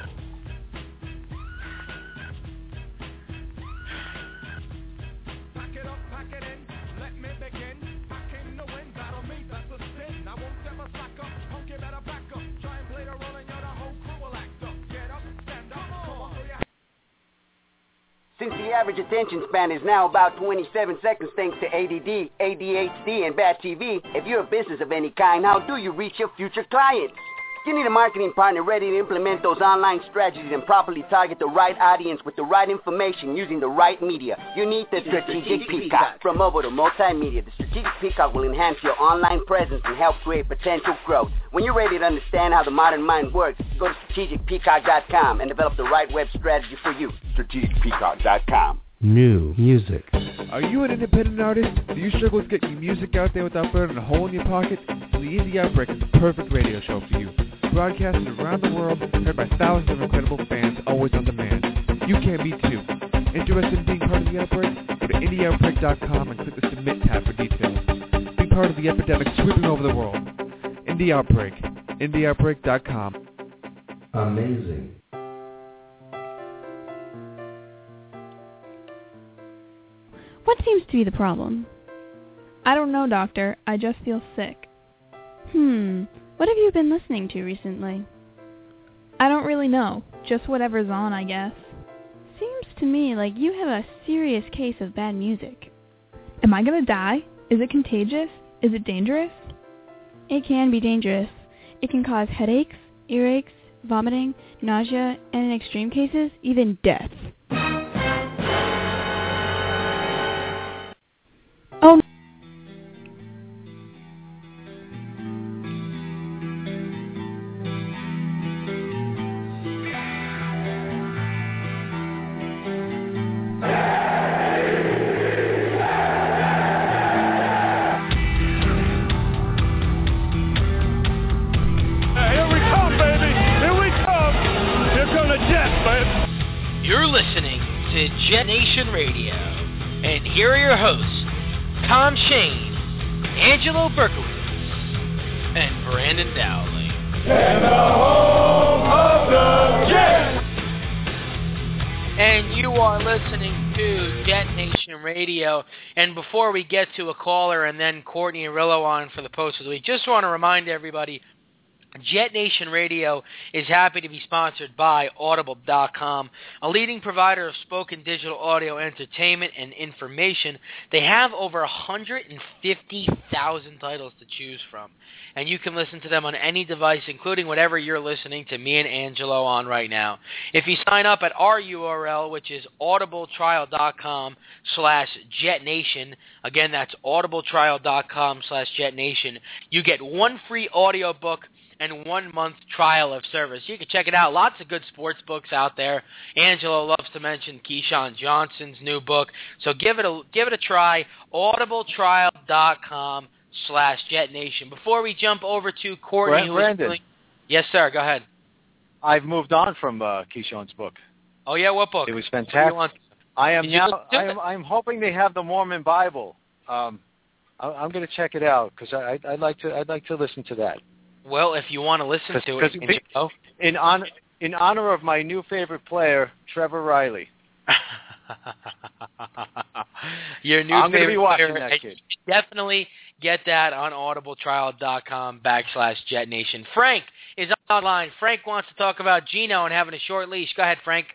Pack it up, pack it in, let me begin. I came to win, battle me, that's a sin. I won't ever slack up, punk, you better back up. Try and play the role and you're the whole crew will act up. Get up, stand up, come on, throw your Since the average attention span is now about twenty-seven seconds thanks to A D D, A D H D, and bad T V, if you're a business of any kind, how do you reach your future clients? You need a marketing partner ready to implement those online strategies and properly target the right audience with the right information using the right media. You need the Strategic Peacock. From mobile to multimedia, the Strategic Peacock will enhance your online presence and help create potential growth. When you're ready to understand how the modern mind works, go to strategic peacock dot com and develop the right web strategy for you. strategic peacock dot com. New music. Are you an independent artist? Do you struggle with getting your music out there without burning a hole in your pocket? The Indie Outbreak is the perfect radio show for you. Broadcasted around the world, heard by thousands of incredible fans, always on demand. You can be too. Interested in being part of the Outbreak? Go to indie outbreak dot com and click the Submit tab for details. Be part of the epidemic sweeping over the world. Indie Outbreak. indie outbreak dot com. Amazing. What seems to be the problem? I don't know, doctor. I just feel sick. Hmm, what have you been listening to recently? I don't really know. Just whatever's on, I guess. Seems to me like you have a serious case of bad music. Am I gonna die? Is it contagious? Is it dangerous? It can be dangerous. It can cause headaches, earaches, vomiting, nausea, and in extreme cases, even death. Oh, You're listening to Jet Nation Radio, and here are your hosts, Tom Shane, Angelo Berkowitz, and Brandon Dowling. And the home of the Jets! And you are listening to Jet Nation Radio. And before we get to a caller and then Courtney Arillo on for the post of the week, just want to remind everybody, Jet Nation Radio is happy to be sponsored by Audible dot com, a leading provider of spoken digital audio entertainment and information. They have over one hundred fifty thousand titles to choose from, and you can listen to them on any device, including whatever you're listening to me and Angelo on right now. If you sign up at our U R L, which is audibletrial dot com slash jetnation, again, that's audibletrial dot com slash jetnation, you get one free audiobook and one month trial of service. You can check it out. Lots of good sports books out there. Angelo loves to mention Keyshawn Johnson's new book. So give it a give it a try. audibletrial dot com slash jetnation. Before we jump over to Courtney, who Brandon. is yes, sir. Go ahead. I've moved on from uh, Keyshawn's book. Oh yeah, what book? It was What do you fantastic. want? I am Did you now. look- do I am, I'm hoping they have the Mormon Bible. Um, I, I'm going to check it out because I, I'd like to. I'd like to listen to that. Well, if you want to listen to it, Because Angelo. in honor in honor of my new favorite player, Trevor Riley. Your new I'm going to be favorite watching player, that and kid. definitely get that on audibletrial.com backslash JetNation. Frank is online. Frank wants to talk about Geno and having a short leash. Go ahead, Frank.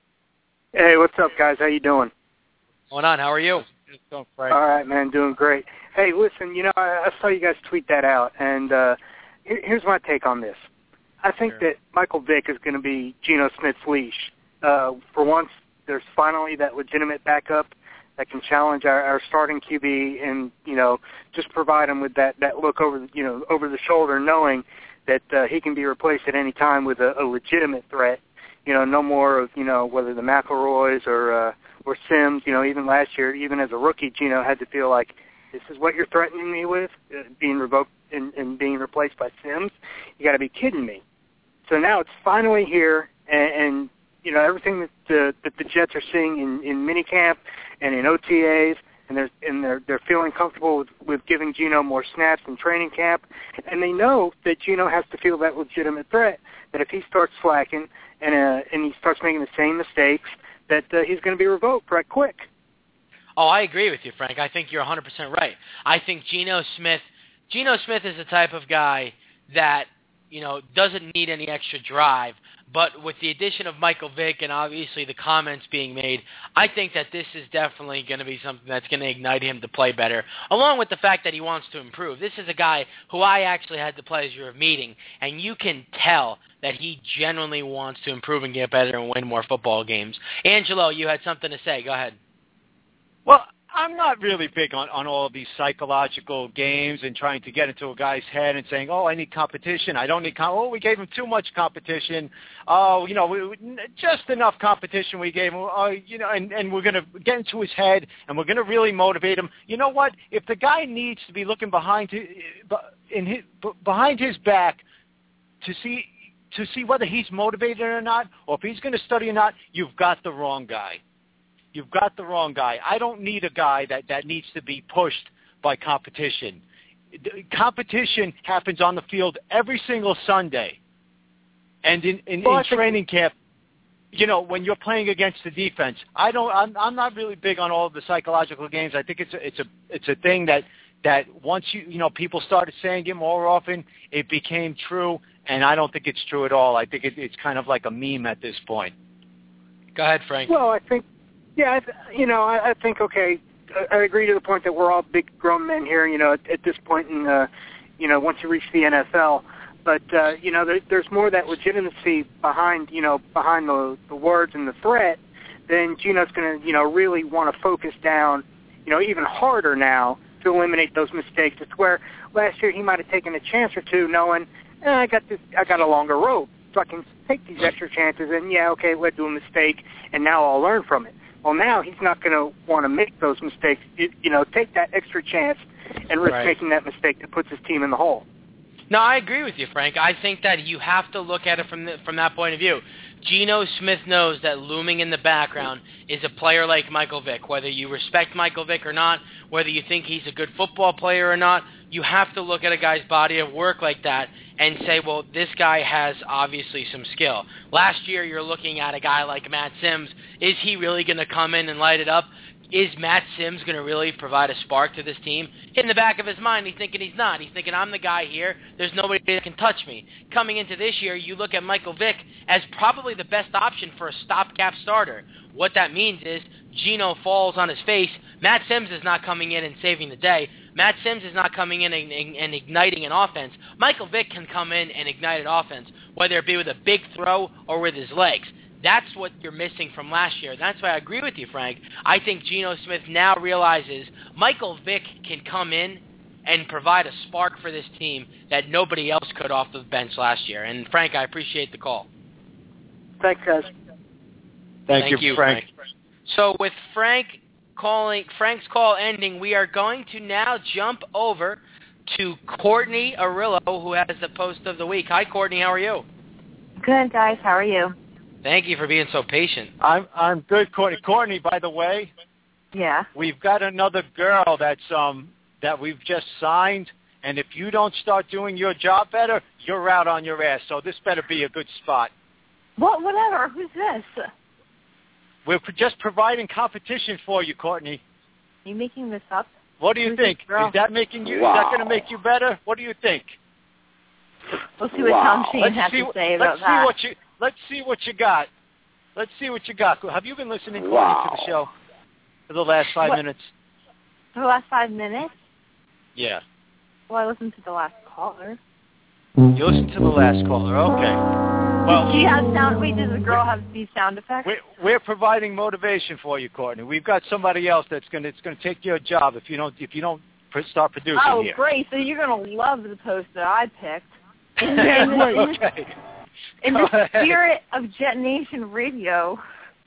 Hey, what's up, guys? How you doing? Hold on. How are you? All right, man. Doing great. Hey, listen, you know, I, I saw you guys tweet that out, and uh, here, here's my take on this. I think Sure. that Michael Vick is going to be Geno Smith's leash. Uh, for once, there's finally that legitimate backup that can challenge our, our starting Q B and, you know, just provide him with that, that look over, the, you know, over the shoulder, knowing that uh, he can be replaced at any time with a, a legitimate threat. You know, no more of, you know, whether the McElroys or uh, or Sims. You know, even last year, even as a rookie, Geno had to feel like, this is what you're threatening me with, uh, being revoked and, and being replaced by Sims? You got to be kidding me. So now it's finally here, and, and you know, everything that the, that the Jets are seeing in, in minicamp and in O T As, and they're and they're they're feeling comfortable with, with giving Geno more snaps in training camp, and they know that Geno has to feel that legitimate threat. That if he starts slacking and uh, and he starts making the same mistakes, that uh, he's going to be revoked right quick. Oh, I agree with you, Frank. I think you're one hundred percent right. I think Geno Smith, Geno Smith is the type of guy that, you know, doesn't need any extra drive. But with the addition of Michael Vick and obviously the comments being made, I think that this is definitely going to be something that's going to ignite him to play better, along with the fact that he wants to improve. This is a guy who I actually had the pleasure of meeting, and you can tell that he genuinely wants to improve and get better and win more football games. Angelo, you had something to say. Go ahead. Well, I'm not really big on, on all of these psychological games and trying to get into a guy's head and saying, oh, I need competition. I don't need com- Oh, we gave him too much competition. Oh, you know, we, we, just enough competition we gave him. Oh, you know, and, and we're going to get into his head and we're going to really motivate him. You know what? If the guy needs to be looking behind his, in his, behind his back to see to see whether he's motivated or not, or if he's going to study or not, you've got the wrong guy. You've got the wrong guy. I don't need a guy that, that needs to be pushed by competition. Competition happens on the field every single Sunday. And in, in, well, in training camp, you know, when you're playing against the defense, I don't, I'm, I'm not really big on all of the psychological games. I think it's a, it's a, it's a thing that, that once you, you know, people started saying it more often, it became true. And I don't think it's true at all. I think it, it's kind of like a meme at this point. Go ahead, Frank. Well, I think, yeah, I th- you know, I, I think, okay, I, I agree to the point that we're all big grown men here, you know, at, at this point in, uh, you know, once you reach the N F L. But, uh, you know, there, there's more of that legitimacy behind, you know, behind the, the words and the threat. Then Geno's going to, you know, really want to focus down, you know, even harder now to eliminate those mistakes. It's where last year he might have taken a chance or two knowing, eh, I got this, I got a longer rope, so I can take these extra chances, and yeah, okay, led to a mistake, and now I'll learn from it. Well, now he's not going to want to make those mistakes, you, you know, take that extra chance and risk Right. making that mistake that puts his team in the hole. No, I agree with you, Frank. I think that you have to look at it from the, from that point of view. Geno Smith knows that looming in the background is a player like Michael Vick. Whether you respect Michael Vick or not, whether you think he's a good football player or not, you have to look at a guy's body of work like that and say, well, this guy has obviously some skill. Last year, you're looking at a guy like Matt Sims. Is he really going to come in and light it up? Is Matt Sims going to really provide a spark to this team? In the back of his mind, he's thinking he's not. He's thinking, I'm the guy here. There's nobody that can touch me. Coming into this year, you look at Michael Vick as probably the best option for a stopgap starter. What that means is Geno falls on his face. Matt Sims is not coming in and saving the day. Matt Sims is not coming in and, and, and igniting an offense. Michael Vick can come in and ignite an offense, whether it be with a big throw or with his legs. That's what you're missing from last year. That's why I agree with you, Frank. I think Geno Smith now realizes Michael Vick can come in and provide a spark for this team that nobody else could off the bench last year. And, Frank, I appreciate the call. Thanks, guys. Thank, Thank you, you, Frank. Frank. So with Frank calling, Frank's call ending, we are going to now jump over to Courtney Arillo, who has the post of the week. Hi, Courtney. How are you? Good, guys. How are you? Thank you for being so patient. I'm I'm good, Courtney. Courtney, by the way, Yeah. we've got another girl that's um that we've just signed, and if you don't start doing your job better, you're out on your ass. So this better be a good spot. What? Whatever. Who's this? We're just providing competition for you, Courtney. Are you making this up? What do you Who's think? this girl? Is that making you? Wow. Is that going to make you better? What do you think? We'll see what Wow. Tom Shane Let's has see, to say about let's that. see what you. Let's see what you got. Let's see what you got. Have you been listening, Courtney, Wow. to the show for the last five What? minutes? For the last five minutes? Yeah. Well, I listened to the last caller. You listened to the last caller. Okay. Well, She has sound. Wait, does the girl have these sound effects? We're, we're providing motivation for you, Courtney. We've got somebody else that's going to it's going to take your job if you don't if you don't pr- start producing Oh, here. great! So you're gonna love the post that I picked. In, in, the, in, okay. in Go the ahead. spirit of Jet Nation Radio,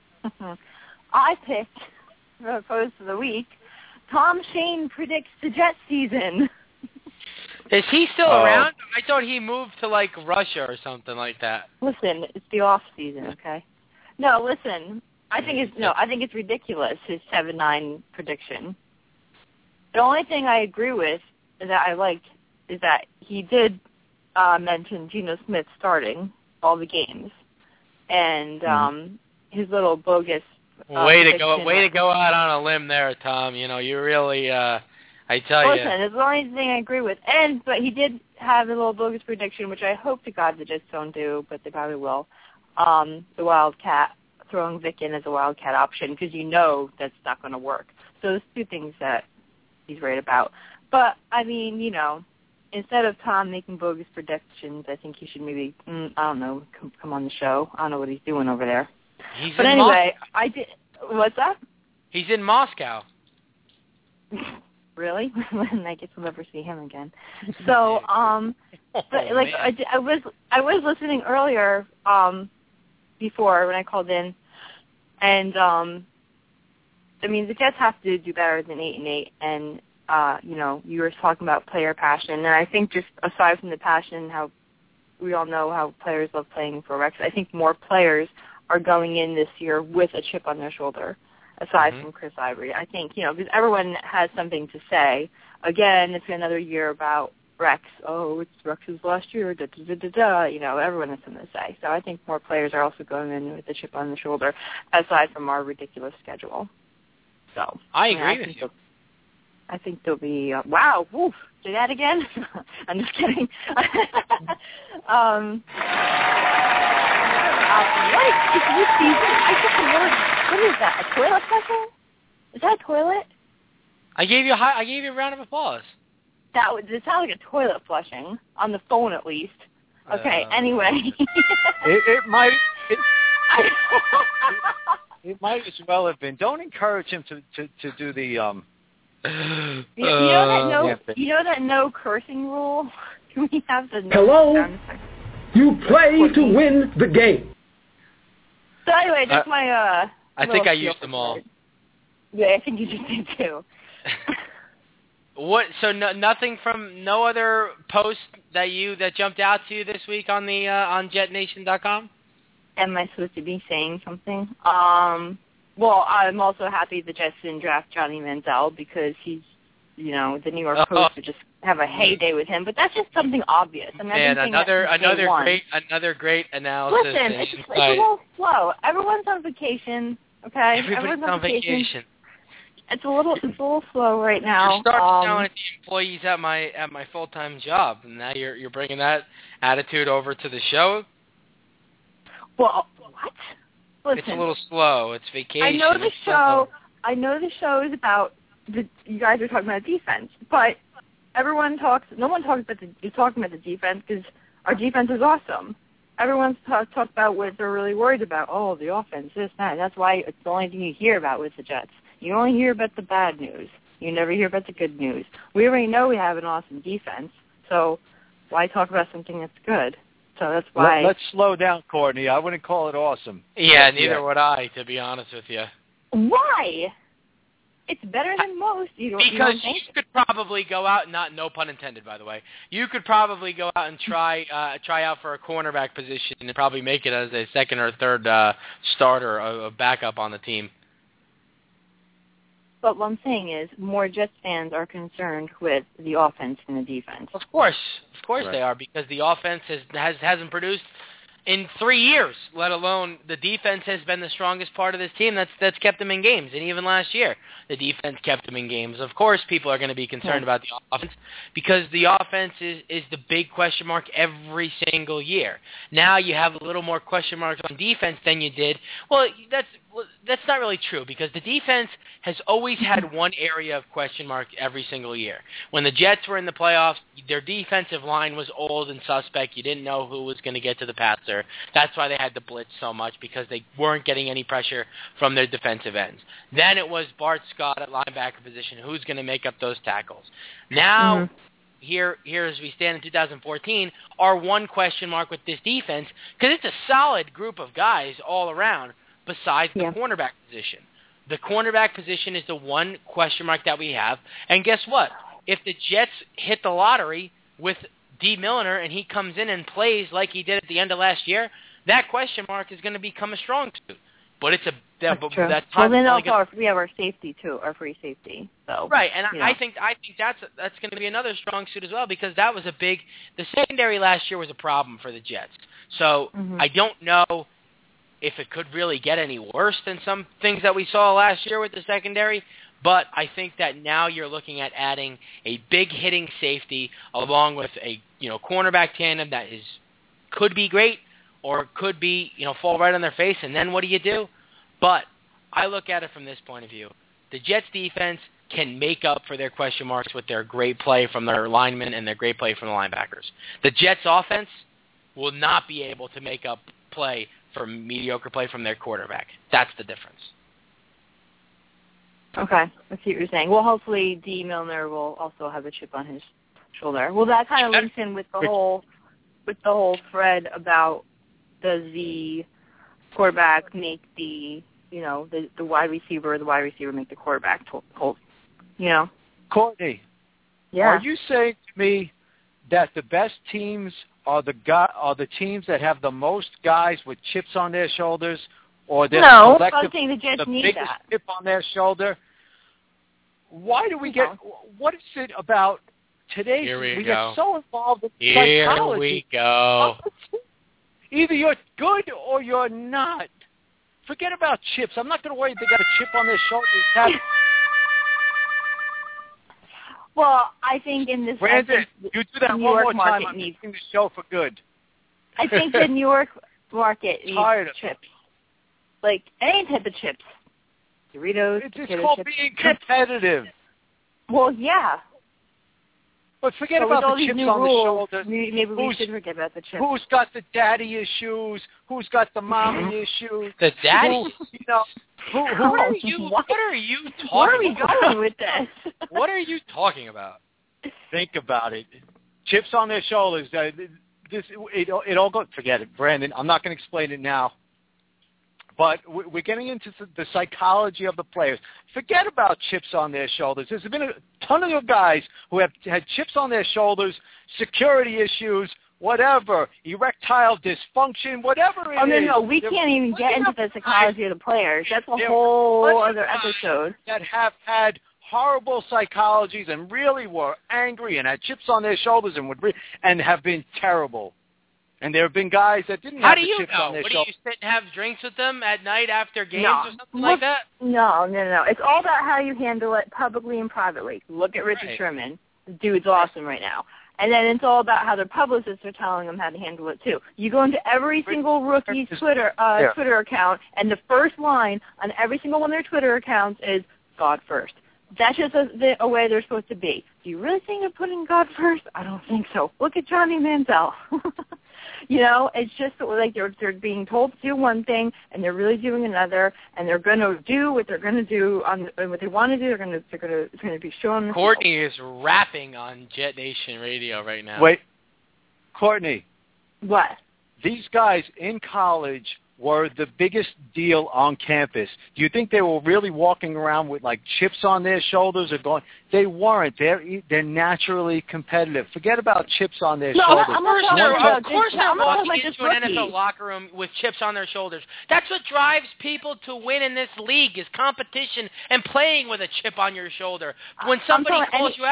I picked the post of the week. Tom Shane predicts the Jet season. Is he still Oh. around? I thought he moved to like Russia or something like that. Listen, it's the off season, okay? No, listen. I think it's no. I think it's ridiculous. His seven nine prediction. The only thing I agree with that I liked is that he did uh, mention Geno Smith starting all the games, and um, his little bogus. Uh, way to go! prediction Way to that- go out on a limb there, Tom. You know, you really. Uh, I tell Listen, you. it's the only thing I agree with. And but he did have a little bogus prediction, which I hope to God the Jets don't do, but they probably will. Um, the Wildcat, throwing Vic in as a Wildcat option, because you know that's not going to work. So there's two things that he's right about. But, I mean, you know, instead of Tom making bogus predictions, I think he should maybe, mm, I don't know, come, come on the show. I don't know what he's doing over there. He's But in anyway, I did. What's that? He's in Moscow. Really? I guess we'll never see him again. So, um, but Oh, like man. I, di- I was, I was listening earlier, um, before when I called in, and um, I mean the Jets have to do better than eight and eight, and uh, you know, you were talking about player passion, and I think just aside from the passion, how we all know how players love playing for Rex, I think more players are going in this year with a chip on their shoulder. Aside Mhm. from Chris Ivory, I think, you know, because everyone has something to say. Again, it's another year about Rex. Oh, it's Rex's last year, da da da da da. You know, everyone has something to say. So I think more players are also going in with a chip on the shoulder, aside from our ridiculous schedule. So I yeah, agree think with you. there'll- I think there'll be uh, wow, woof, say that again. I'm just kidding. um, uh, what is this season? I just word. What is that? A toilet flushing? Is that a toilet? I gave you a high, I gave you a round of applause. That would. It sounds like a toilet flushing on the phone, at least. Okay. Uh, anyway. It, it might. It, it might as well have been. Don't encourage him to, to, to do the um. you, you know that no. yeah. You know that no cursing rule. Can we have the no Hello? sound effect? You play to win the game. So anyway, that's Uh, my uh. I little think I spiel used for them all. tonight. Yeah, I think you just did too. What? So no, nothing from no other post that you that jumped out to you this week on the uh, on Jet Nation dot com? Am I supposed to be saying something? Um. Well, I'm also happy the Jets didn't draft Johnny Manziel because he's, you know, the New York Oh. Post would just have a heyday with him. But that's just something obvious. I mean, I've And been saying that another since day another one. great another great analysis. Listen, and it's, just, it's a insight. little slow. Everyone's on vacation. Okay, Everybody's on vacation. It's a little, it's a little slow right now. You're starting um, to sound like the employees at my at my full time job, and now you're you're bringing that attitude over to the show. Well, what? Listen, It's a little slow. It's vacation. I know the It's show. I know the show is about the. You guys are talking about defense, but everyone talks. No one talks about the. You're talking about the defense because our defense is awesome. Everyone's talk, talked about what they're really worried about. Oh, the offense, this, that. That's why it's the only thing you hear about with the Jets. You only hear about the bad news. You never hear about the good news. We already know we have an awesome defense, so why talk about something that's good? So that's why. Let, let's slow down, Courtney. I wouldn't call it awesome. Yeah, neither Yeah. would I, to be honest with you. Why? It's better than most. You don't, you Because don't think? you could probably go out, not no pun intended, by the way. You could probably go out and try uh, try out for a cornerback position and probably make it as a second or third uh, starter, a, a backup on the team. But what I'm saying is, more Jets fans are concerned with the offense than the defense. Of course, of course Right. they are, because the offense has, has hasn't produced in three years, let alone the defense has been the strongest part of this team that's that's kept them in games. And even last year, the defense kept them in games. Of course, people are going to be concerned about the offense because the offense is, is the big question mark every single year. Now you have a little more question marks on defense than you did. Well, that's that's not really true because the defense has always had one area of question mark every single year. When the Jets were in the playoffs, their defensive line was old and suspect. You didn't know who was going to get to the passer. That's why they had to blitz so much because they weren't getting any pressure from their defensive ends. Then it was Bart Scott at linebacker position. Who's going to make up those tackles? Now, mm-hmm. here, here as we stand in two thousand fourteen, our one question mark with this defense, because it's a solid group of guys all around, besides the yeah. cornerback position. The cornerback position is the one question mark that we have. And guess what? If the Jets hit the lottery with D. Milliner and he comes in and plays like he did at the end of last year, that question mark is going to become a strong suit. But it's a that, that's true. That's well, then also gonna, our, we have our safety too, our free safety. So right, and I, know. I think I think that's that's going to be another strong suit as well because that was a big. The secondary last year was a problem for the Jets. So mm-hmm. I don't know if it could really get any worse than some things that we saw last year with the secondary. But I think that now you're looking at adding a big hitting safety along with a you know cornerback tandem that is could be great or could be you know fall right on their face. And then what do you do? But I look at it from this point of view: the Jets defense can make up for their question marks with their great play from their linemen and their great play from the linebackers. The Jets offense will not be able to make up play for mediocre play from their quarterback. That's the difference. Okay, I see what you're saying. Well, hopefully D. Milliner will also have a chip on his shoulder. Well, that kind of links in with the whole with the whole thread about does the quarterback make the you know the the wide receiver or the wide receiver make the quarterback hold you know Courtney. Yeah. Are you saying to me that the best teams are the guy, are the teams that have the most guys with chips on their shoulders, or they're no, collective, I think the Jets the need biggest that. chip on their shoulder? Why do we get? What is it about today? Here we, we go. get so involved in Here psychology. we go. Either you're good or you're not. Forget about chips. I'm not going to worry if they got a chip on their shoulders. Well, I think in this Brandon, think you do that New one York more time. market I'm needs, making the show for good. I think the New York market needs Tired of chips. Like any type of chips. Doritos, It's, potato it's called chips. being competitive. Well, yeah. But forget but about with all the these chips new on rules, the shoulders. Maybe we who's, should forget about the chips. Who's got the daddy issues? Who's got the mommy issues? The daddy? Who, you know, who, who what are you? What are you talking? Where are we about? going with this? What are you talking about? Think about it. Chips on their shoulders. Uh, this it, it all goes. Forget it, Brandon. I'm not going to explain it now. But we're getting into the psychology of the players. Forget about chips on their shoulders. There's been a ton of guys who have had chips on their shoulders, security issues, whatever, erectile dysfunction, whatever it oh, no, is. no, we They're can't even get into the psychology of the players. That's a There whole are other episode. That have had horrible psychologies and really were angry and had chips on their shoulders and would re- and have been terrible. And there have been guys that didn't How have do the you chips know? on their What do shoulders. you sit and have drinks with them at night after games no. or something like that? No, no, no. It's all about how you handle it publicly and privately. Look at Richard Right. Sherman. The dude's awesome right now. And then it's all about how their publicists are telling them how to handle it too. You go into every single rookie's Twitter uh, yeah. Twitter account, and the first line on every single one of their Twitter accounts is God first. That's just a, the, a way they're supposed to be. Do you really think they're putting God first? I don't think so. Look at Johnny Manziel. You know, it's just like they're they're being told to do one thing and they're really doing another, and they're going to do what they're going to do on what they want to do. They're going to they're going to it's going to be shown. Courtney is rapping on Jet Nation Radio right now. Wait, Courtney. What? These guys in college were the biggest deal on campus. Do you think they were really walking around with like chips on their shoulders or going? They weren't. They're they're naturally competitive. Forget about chips on their no, shoulders. I'm not They're, about of course, they're I'm not walking talking into about an N F L rookies. locker room with chips on their shoulders. That's what drives people to win in this league is competition and playing with a chip on your shoulder. When somebody calls any- you out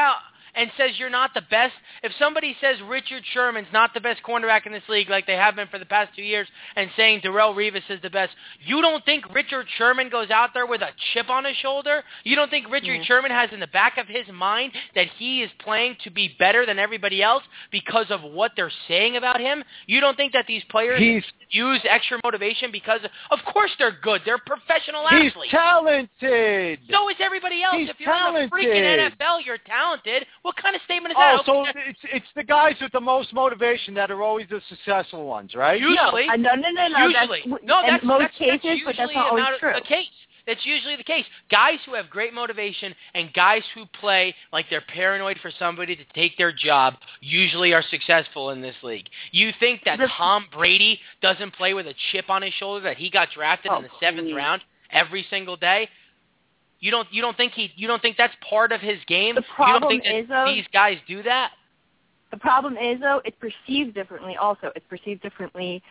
and says you're not the best, if somebody says Richard Sherman's not the best cornerback in this league like they have been for the past two years and saying Darrelle Revis is the best, you don't think Richard Sherman goes out there with a chip on his shoulder? You don't think Richard Yeah. Sherman has in the back of his mind that he is playing to be better than everybody else because of what they're saying about him? You don't think that these players He's, use extra motivation because, of, of course they're good. They're professional he's athletes. talented. So is everybody else. He's if you're talented. in the freaking N F L, you're talented. What kind of statement is Oh, that? so Okay, it's it's the guys with the most motivation that are always the successful ones, right? Usually. No, no, no, no. no Usually. That's, no, in that's, most that's, cases, that's but that's usually not always not true. the case. That's usually the case. Guys who have great motivation and guys who play like they're paranoid for somebody to take their job usually are successful in this league. You think that The- Tom Brady doesn't play with a chip on his shoulder, that he got drafted Oh, in the seventh please. round every single day? You don't you don't think he you don't think that's part of his game? The you don't problem think that is, though, these guys do that? The problem is, though, it's perceived differently also. It's perceived differently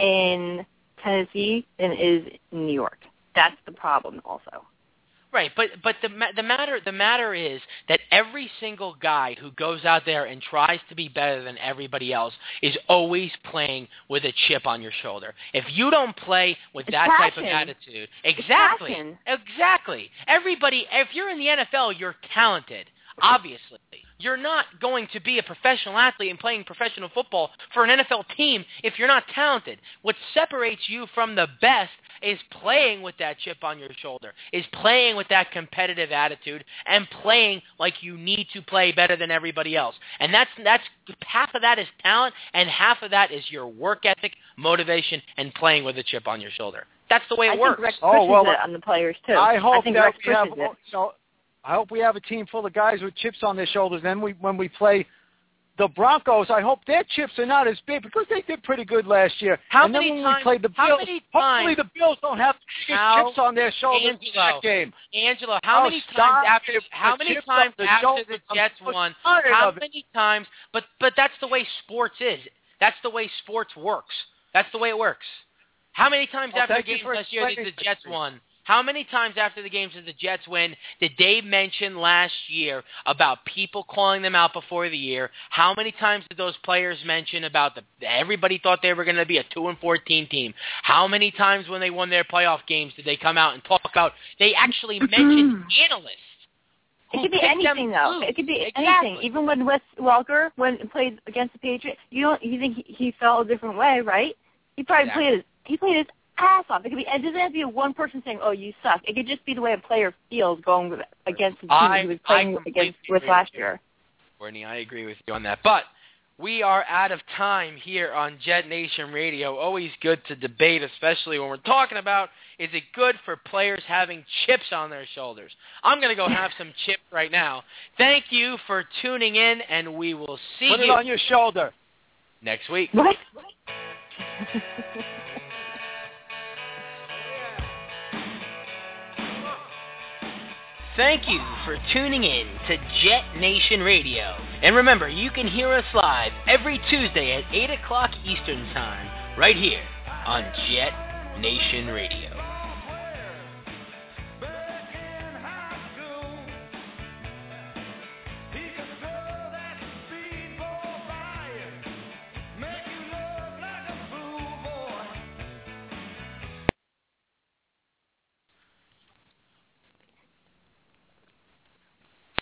in Tennessee than it is in New York. That's the problem also. Right, but but the ma- the matter the matter is that every single guy who goes out there and tries to be better than everybody else is always playing with a chip on your shoulder. If you don't play with It's that type of passion. attitude, exactly, passion. exactly. Everybody, if you're in the N F L, you're talented. Obviously, you're not going to be a professional athlete and playing professional football for an N F L team if you're not talented. What separates you from the best is playing with that chip on your shoulder, is playing with that competitive attitude, and playing like you need to play better than everybody else. And that's that's half of that is talent, and half of that is your work ethic, motivation, and playing with a chip on your shoulder. That's the way it I works. think Rex Oh, pushes well, it on the players, too. I hope think that Rex we have, pushes it. you know, I hope we have a team full of guys with chips on their shoulders. Then we, when we play the Broncos, I hope their chips are not as big because they did pretty good last year. How and many then when times- we play the how Bills, many hopefully times- the Bills don't have to get How- chips on their shoulders in Angelo, that game. Angelo, how Oh, many stop times after it. how The many chips times on the after shoulders, the I'm Jets so won? tired How of it. many times? But but that's the way sports is. That's the way sports works. That's the way it works. How many times Well, after the thank you games for last year did explaining the it Jets to me. won? How many times after the games did the Jets win did Dave mention last year about people calling them out before the year? How many times did those players mention about the everybody thought they were going to be a two and fourteen team? How many times when they won their playoff games did they come out and talk about? They actually mentioned analysts. It who could be picked them anything, to though. lose. It could be Exactly. anything. Even when Wes Welker when played against the Patriots, you don't you think he, he felt a different way, right? He probably Exactly. played his he played his ass off. It could be. It doesn't have to be one person saying, "Oh, you suck." It could just be the way a player feels going with, against the team I- he was I playing completely against with agree last with you. year. Courtney, I agree with you on that. But we are out of time here on Jet Nation Radio. Always good to debate, especially when we're talking about, is it good for players having chips on their shoulders? I'm going to go have some chips right now. Thank you for tuning in, and we will see Put it you on your shoulder. next week. What? Thank you for tuning in to Jet Nation Radio. And remember, you can hear us live every Tuesday at eight o'clock Eastern Time, right here on Jet Nation Radio.